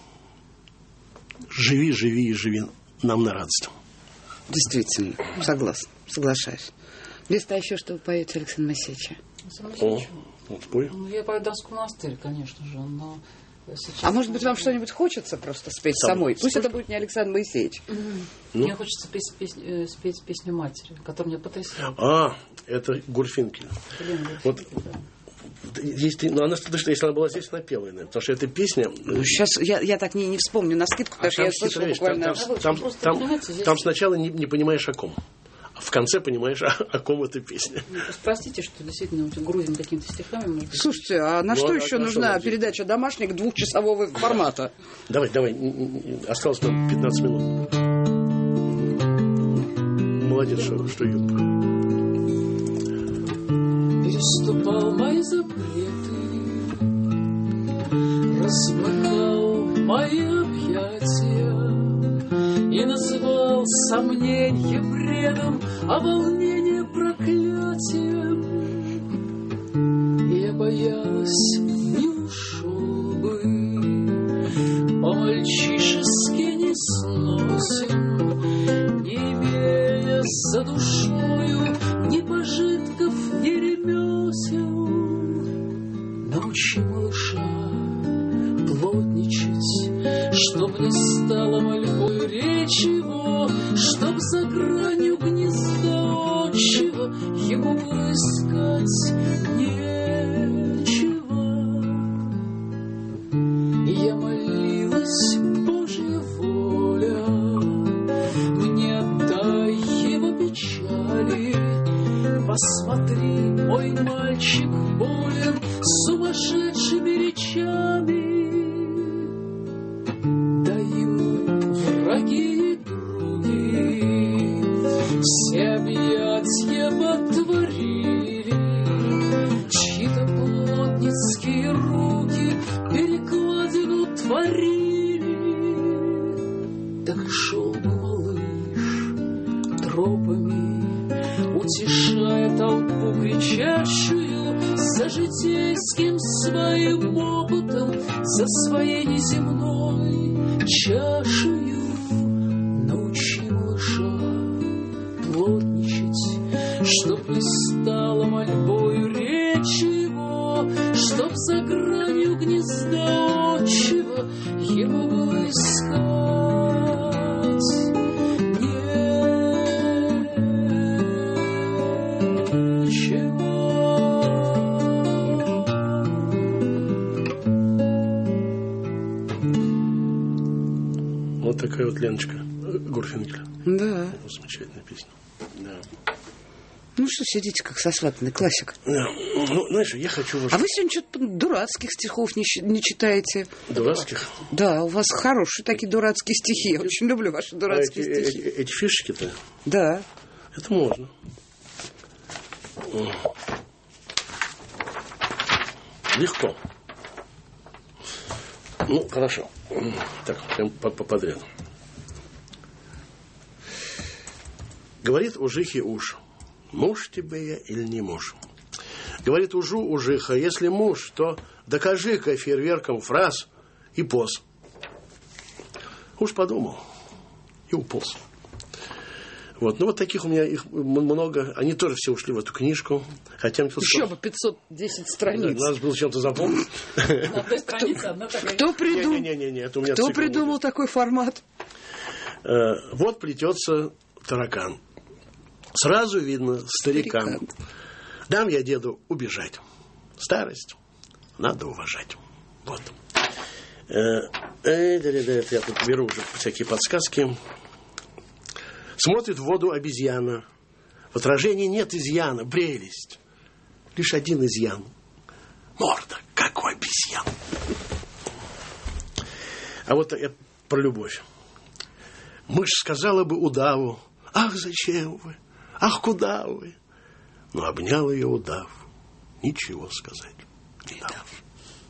живи, живи и живи нам на радость. Действительно, согласна, соглашаюсь. Веста, а еще что вы поете, Александр Моисеевич? О, вот пой. Ну, я пою «Донской монастырь», конечно же, но... Сейчас... А может быть, вам что-нибудь хочется просто спеть Сам, самой? Пусть сколько? это будет не Александр Моисеевич. Mm-hmm. Ну? Мне хочется петь, песнь, э, спеть песню матери, которая меня потрясла. А, это Гурфинкель. Вот, да. Если, ну, она, если она была здесь, она пела, наверное, потому что эта песня... Ну, сейчас я, я так не, не вспомню на скидку, потому а что я слышала буквально... Там, там, там, там, здесь... там сначала не, не понимаешь, о ком. А в конце понимаешь, о, о ком эта песня. Ну, простите, что действительно грузим какими-то стихами. Может быть. Слушайте, а на ну, что а еще нужна передача «Домашних» двухчасового формата? Давай, давай. Осталось нам пятнадцать минут. Молодец, что, что идет. Переступал мои запреты, размыкал мои объятия и называл сомненье бредом, а волнение проклятием. И я боялась, не ушел бы, по-мальчишески не сносен, не имея за душою ни пожитков, ни ремесел. Научи малыша плотничать, чтоб не стало мольбою речь его, чтоб за гранью гнезда отчего ему искать нечего. И я молилась, Божья воля, мне отдай его печали. Посмотри, мой мальчик болен сумасшедшими речами. Да ему враги и други все объятья потворили, чьи-то плотницкие руки перекладину творили. Так шел бы малыш тропами, утешая толпу кричащую, за житейским своим опытом, за своей неземной чашею. Научи малыша плотничать, чтоб не стало мольбою речь его, чтоб за гранью гнезда отчего ему было искать. Вот такая вот Леночка Гурфинкель. Да. Замечательная песня. Да. Ну что, сидите как сосватанный классик. Да. Ну, знаешь, я хочу... А вы сегодня что-то дурацких стихов не, не читаете. Дурацких? Да, у вас хорошие такие дурацкие стихи. Я очень люблю ваши дурацкие а эти, стихи. Эти, эти фишечки-то? Да. Это можно. Легко. Ну, хорошо. Так, прям подряд. Говорит ужихе уж: муж тебе я или не муж? Говорит ужу ужиха: если муж, то докажи-ка фейерверком фраз и поз. Уж подумал и уполз. Вот. Ну, вот таких у меня их много. Они тоже все ушли в эту книжку. Хотя еще бы пятьсот десять страниц. Надо было чем-то запомнить. Кто придумал? Кто придумал такой формат? Вот плетется таракан. Сразу видно старикан. Дам я деду убежать. Старость надо уважать. Вот. Я тут беру уже всякие подсказки. Смотрит в воду обезьяна. В отражении нет изъяна. Прелесть. Лишь один изъян. Морда, как у обезьян. А вот я про любовь. Мышь сказала бы удаву: ах, зачем вы? Ах, куда вы? Но обнял ее удав. Ничего сказать не дав.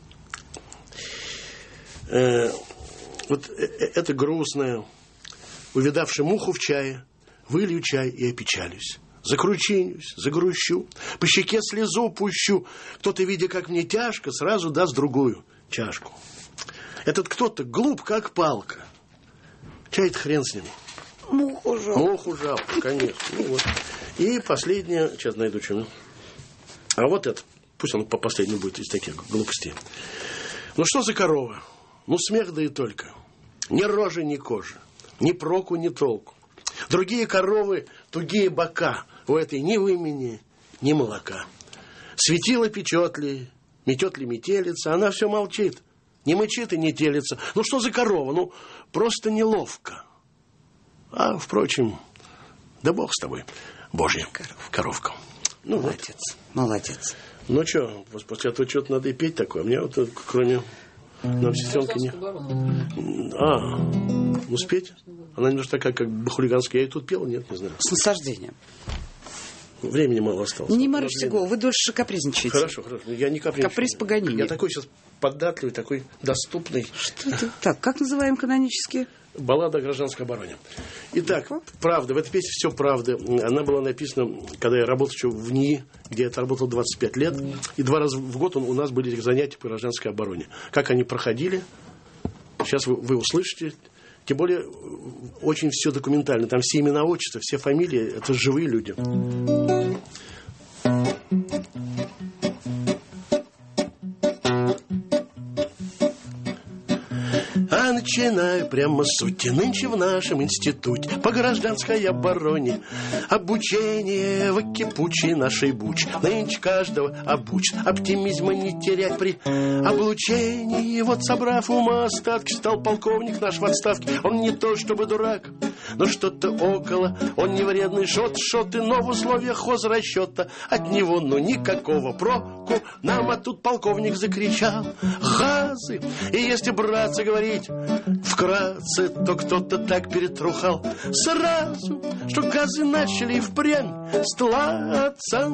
Э, вот это грустное. Увидавши муху в чае, вылью чай и опечалюсь. Закручинюсь, загрущу, по щеке слезу пущу. Кто-то, видя, как мне тяжко, сразу даст другую чашку. Этот кто-то глуп, как палка. Чай-то хрен с ним. Муху жалко. Муху жалко, конечно. Ну, вот. И последнее, сейчас найду что. А вот это, пусть он по последнему будет из таких глупостей. Ну что за корова? Ну смех да и только. Ни рожи, ни кожи. Ни проку, ни толку. Другие коровы тугие бока. У этой ни вымени, ни молока. Светило печет ли, метет ли метелица, она все молчит. Не мычит и не телится. Ну что за корова? Ну просто неловко. А, впрочем, да бог с тобой, Божья коровка. Ну, молодец, вот. Молодец. Ну что, после этого что-то надо и петь такое. Мне вот, кроме... Нам сестренка не... А, ну спеть? Она немножко такая, как бы хулиганская. Я и тут пела? Нет, не знаю. С наслаждением. Времени мало осталось. Не морочьте голову, вы дольше капризничаете. Хорошо, хорошо. Я не капризничаю. Каприз Паганини. Я такой сейчас податливый, такой доступный. Что это? Так, как называем канонически? Баллада о гражданской обороне. Итак, правда, в этой песне все правда. Она была написана, когда я работал еще в НИИ, где я отработал двадцать пять лет. И два раза в год у нас были занятия по гражданской обороне. Как они проходили, сейчас вы, вы услышите. Тем более, очень все документально. Там все имена, отчества, все фамилии. Это живые люди. А начинаю прямо с сути. Нынче в нашем институте по гражданской обороне обучение в кипучей нашей буч. Нынче каждого обучит оптимизма не терять при облучении. Вот собрав ума остатки, стал полковник наш в отставке. Он не то чтобы дурак, но что-то около. Он не вредный шот, шоты, но в условиях хозрасчета от него ну никакого проку. Нам а тут полковник закричал: газы! И если братцы говорить вкратце, то кто-то так перетрухал сразу, что газы начали впрямь стлаться.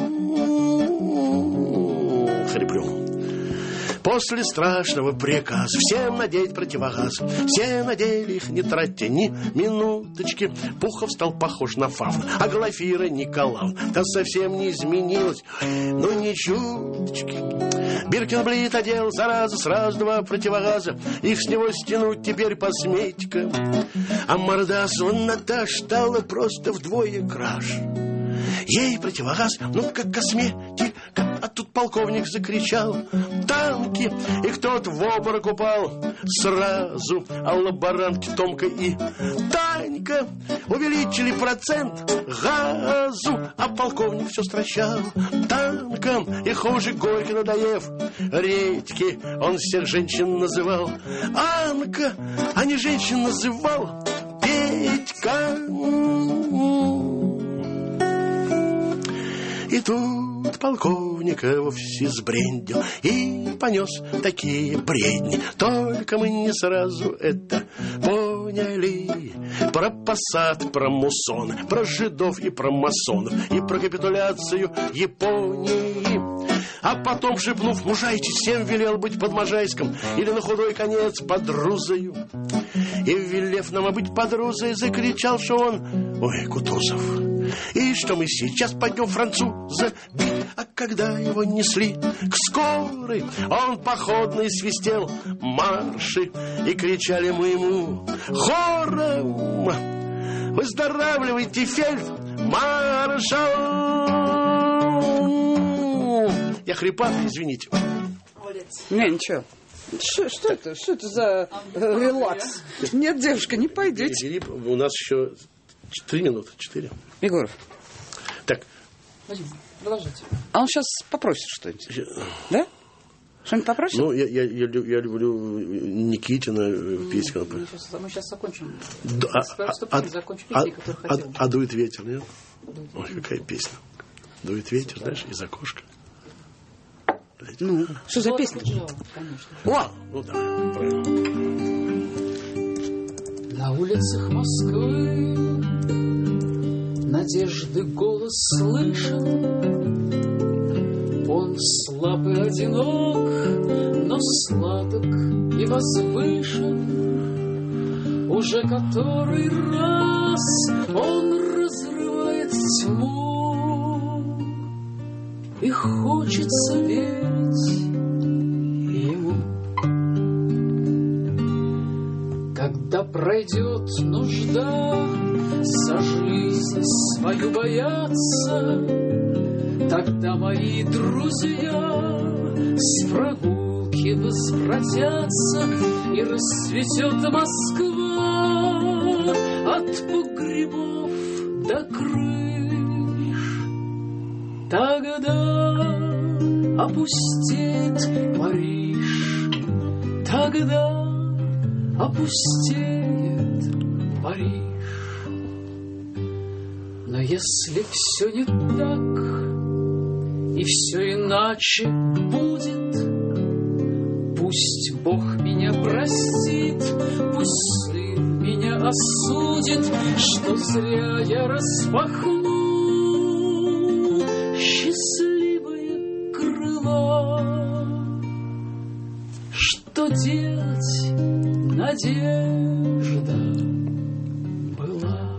Хриплю. После страшного приказа всем надеть противогаз. Все надели их, не тратя ни минуточки. Пухов стал похож на Фавна, а Глафира Николаевна та совсем не изменилась, но ни чуточки. Биркенблит одел, зараза, сразу два противогаза. Их с него стянуть теперь посмейте-ка. А мордасу Наташ стала просто вдвое краш. Ей противогаз, ну как косметика. А тут полковник закричал: танки! И кто-то в обморок упал сразу. А лаборантки Томка и Танька увеличили процент газу. А полковник все стращал танком. И хуже горько надоев редьки, он всех женщин называл Анка, а не женщин называл Петька. И тут полковника вовсе сбрендил и понес такие бредни. Только мы не сразу это поняли. сочиняли про посад, про мусон, про жидов и про масонов, и про капитуляцию Японии. А потом, шепнув мужайте, всем велел быть под Можайском или на худой конец под Рузою. И, велев нам быть под Рузой, закричал, что он, ой, Кутузов, и что мы сейчас пойдем француза бить. А когда его несли к скорой, он походный свистел марши, и кричали мы ему хором: выздоравливайте, фельдмаршал! Я хрипатый, извините. Не, ничего. Что, что это? Что это за э, релакс? Нет, девушка, не пойдете. У нас еще три минуты, четыре. Егоров. Так. Продолжите. А он сейчас попросит что-нибудь. Да? Что-нибудь попросит? Ну, я, я, я, я люблю Никитина песню. Мы сейчас, мы сейчас закончим. Да, а, а, закончим а, песни, которые а, хотел. а дует ветер, нет? Дует Ой, какая песня. Дует ветер, знаешь, из окошка. Ну, что за песня? О! Ну, давай, правильно. На улицах Москвы надежды голос слышен. Он слаб и одинок, но сладок и возвышен. Уже который раз он разрывает тьму, и хочется верить ему. Когда пройдет нужда, за жизнь свою бояться, тогда мои друзья с прогулки возвратятся, и расцветет Москва от погребов до крыш. Тогда опустеет Париж, тогда опустеет Париж. Но если все не так, и все иначе будет, пусть Бог меня простит, пусть сын меня осудит, что зря я распахну счастливые крыла. Что делать, надежда была.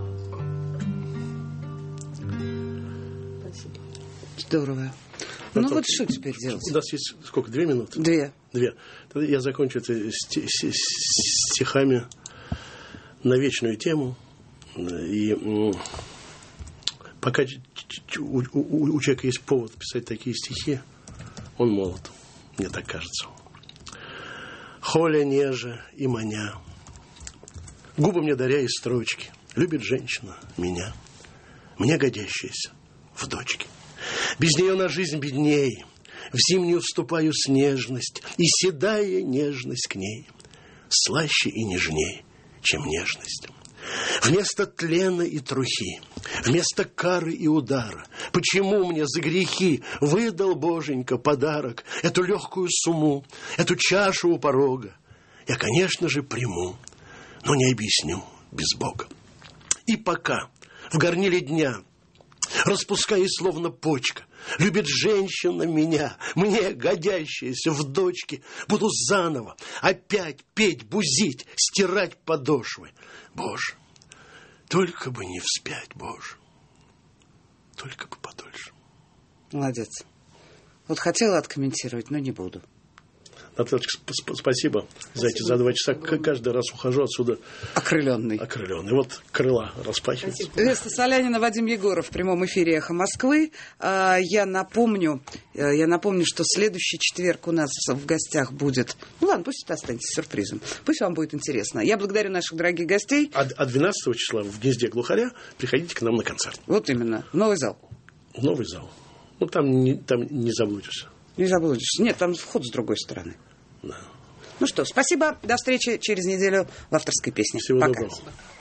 Спасибо. Здорово. А Ну то, вот что теперь делать? У нас есть сколько, две минуты? Две. Две. Тогда я закончу это сти- стихами на вечную тему. И м, пока ч- ч- у, у, у человека есть повод писать такие стихи, он молод, мне так кажется. Холя, нежа и маня, губы мне даря из строчки, любит женщина меня, мне годящаяся в дочке. Без нее на жизнь бедней, в зимнюю вступаю с нежность, и седая нежность к ней слаще и нежней, чем нежность. Вместо тлена и трухи, вместо кары и удара, почему мне за грехи выдал Боженька подарок, эту легкую сумму, эту чашу у порога? Я, конечно же, приму, но не объясню без Бога. И пока в горниле дня, распускаясь словно почка, любит женщина меня, мне годящаяся в дочке, буду заново опять петь, бузить, стирать подошвы. Боже, только бы не вспять, Боже, только бы подольше. Молодец. Вот хотела откомментировать, но не буду. Натальечка, сп- спасибо, спасибо за эти за два часа. К- каждый раз ухожу отсюда окрыленный. Окрыленный. Вот крыла распахиваются. Веста Солянина, Вадим Егоров в прямом эфире «Эхо Москвы». Я напомню, я напомню, что следующий четверг у нас в гостях будет... Ну ладно, пусть это останется сюрпризом. Пусть вам будет интересно. Я благодарю наших дорогих гостей. А, а двенадцатого числа в гнезде глухаря приходите к нам на концерт. Вот именно. В новый зал. В новый зал. Ну, там не, там не заблудишься. Не заблудишься. Нет, там вход с другой стороны. Да. Ну что, спасибо. До встречи через неделю в авторской песне. Всего Пока. доброго.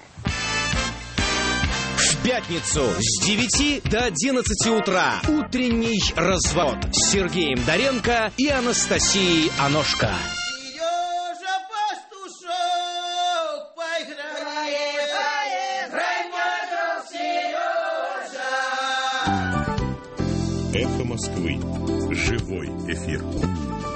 В пятницу с девяти до одиннадцати утра утренний развод с Сергеем Доренко и Анастасией Аношко. Ее же пастушок поиграет. Эхо Москвы. Живой эфир.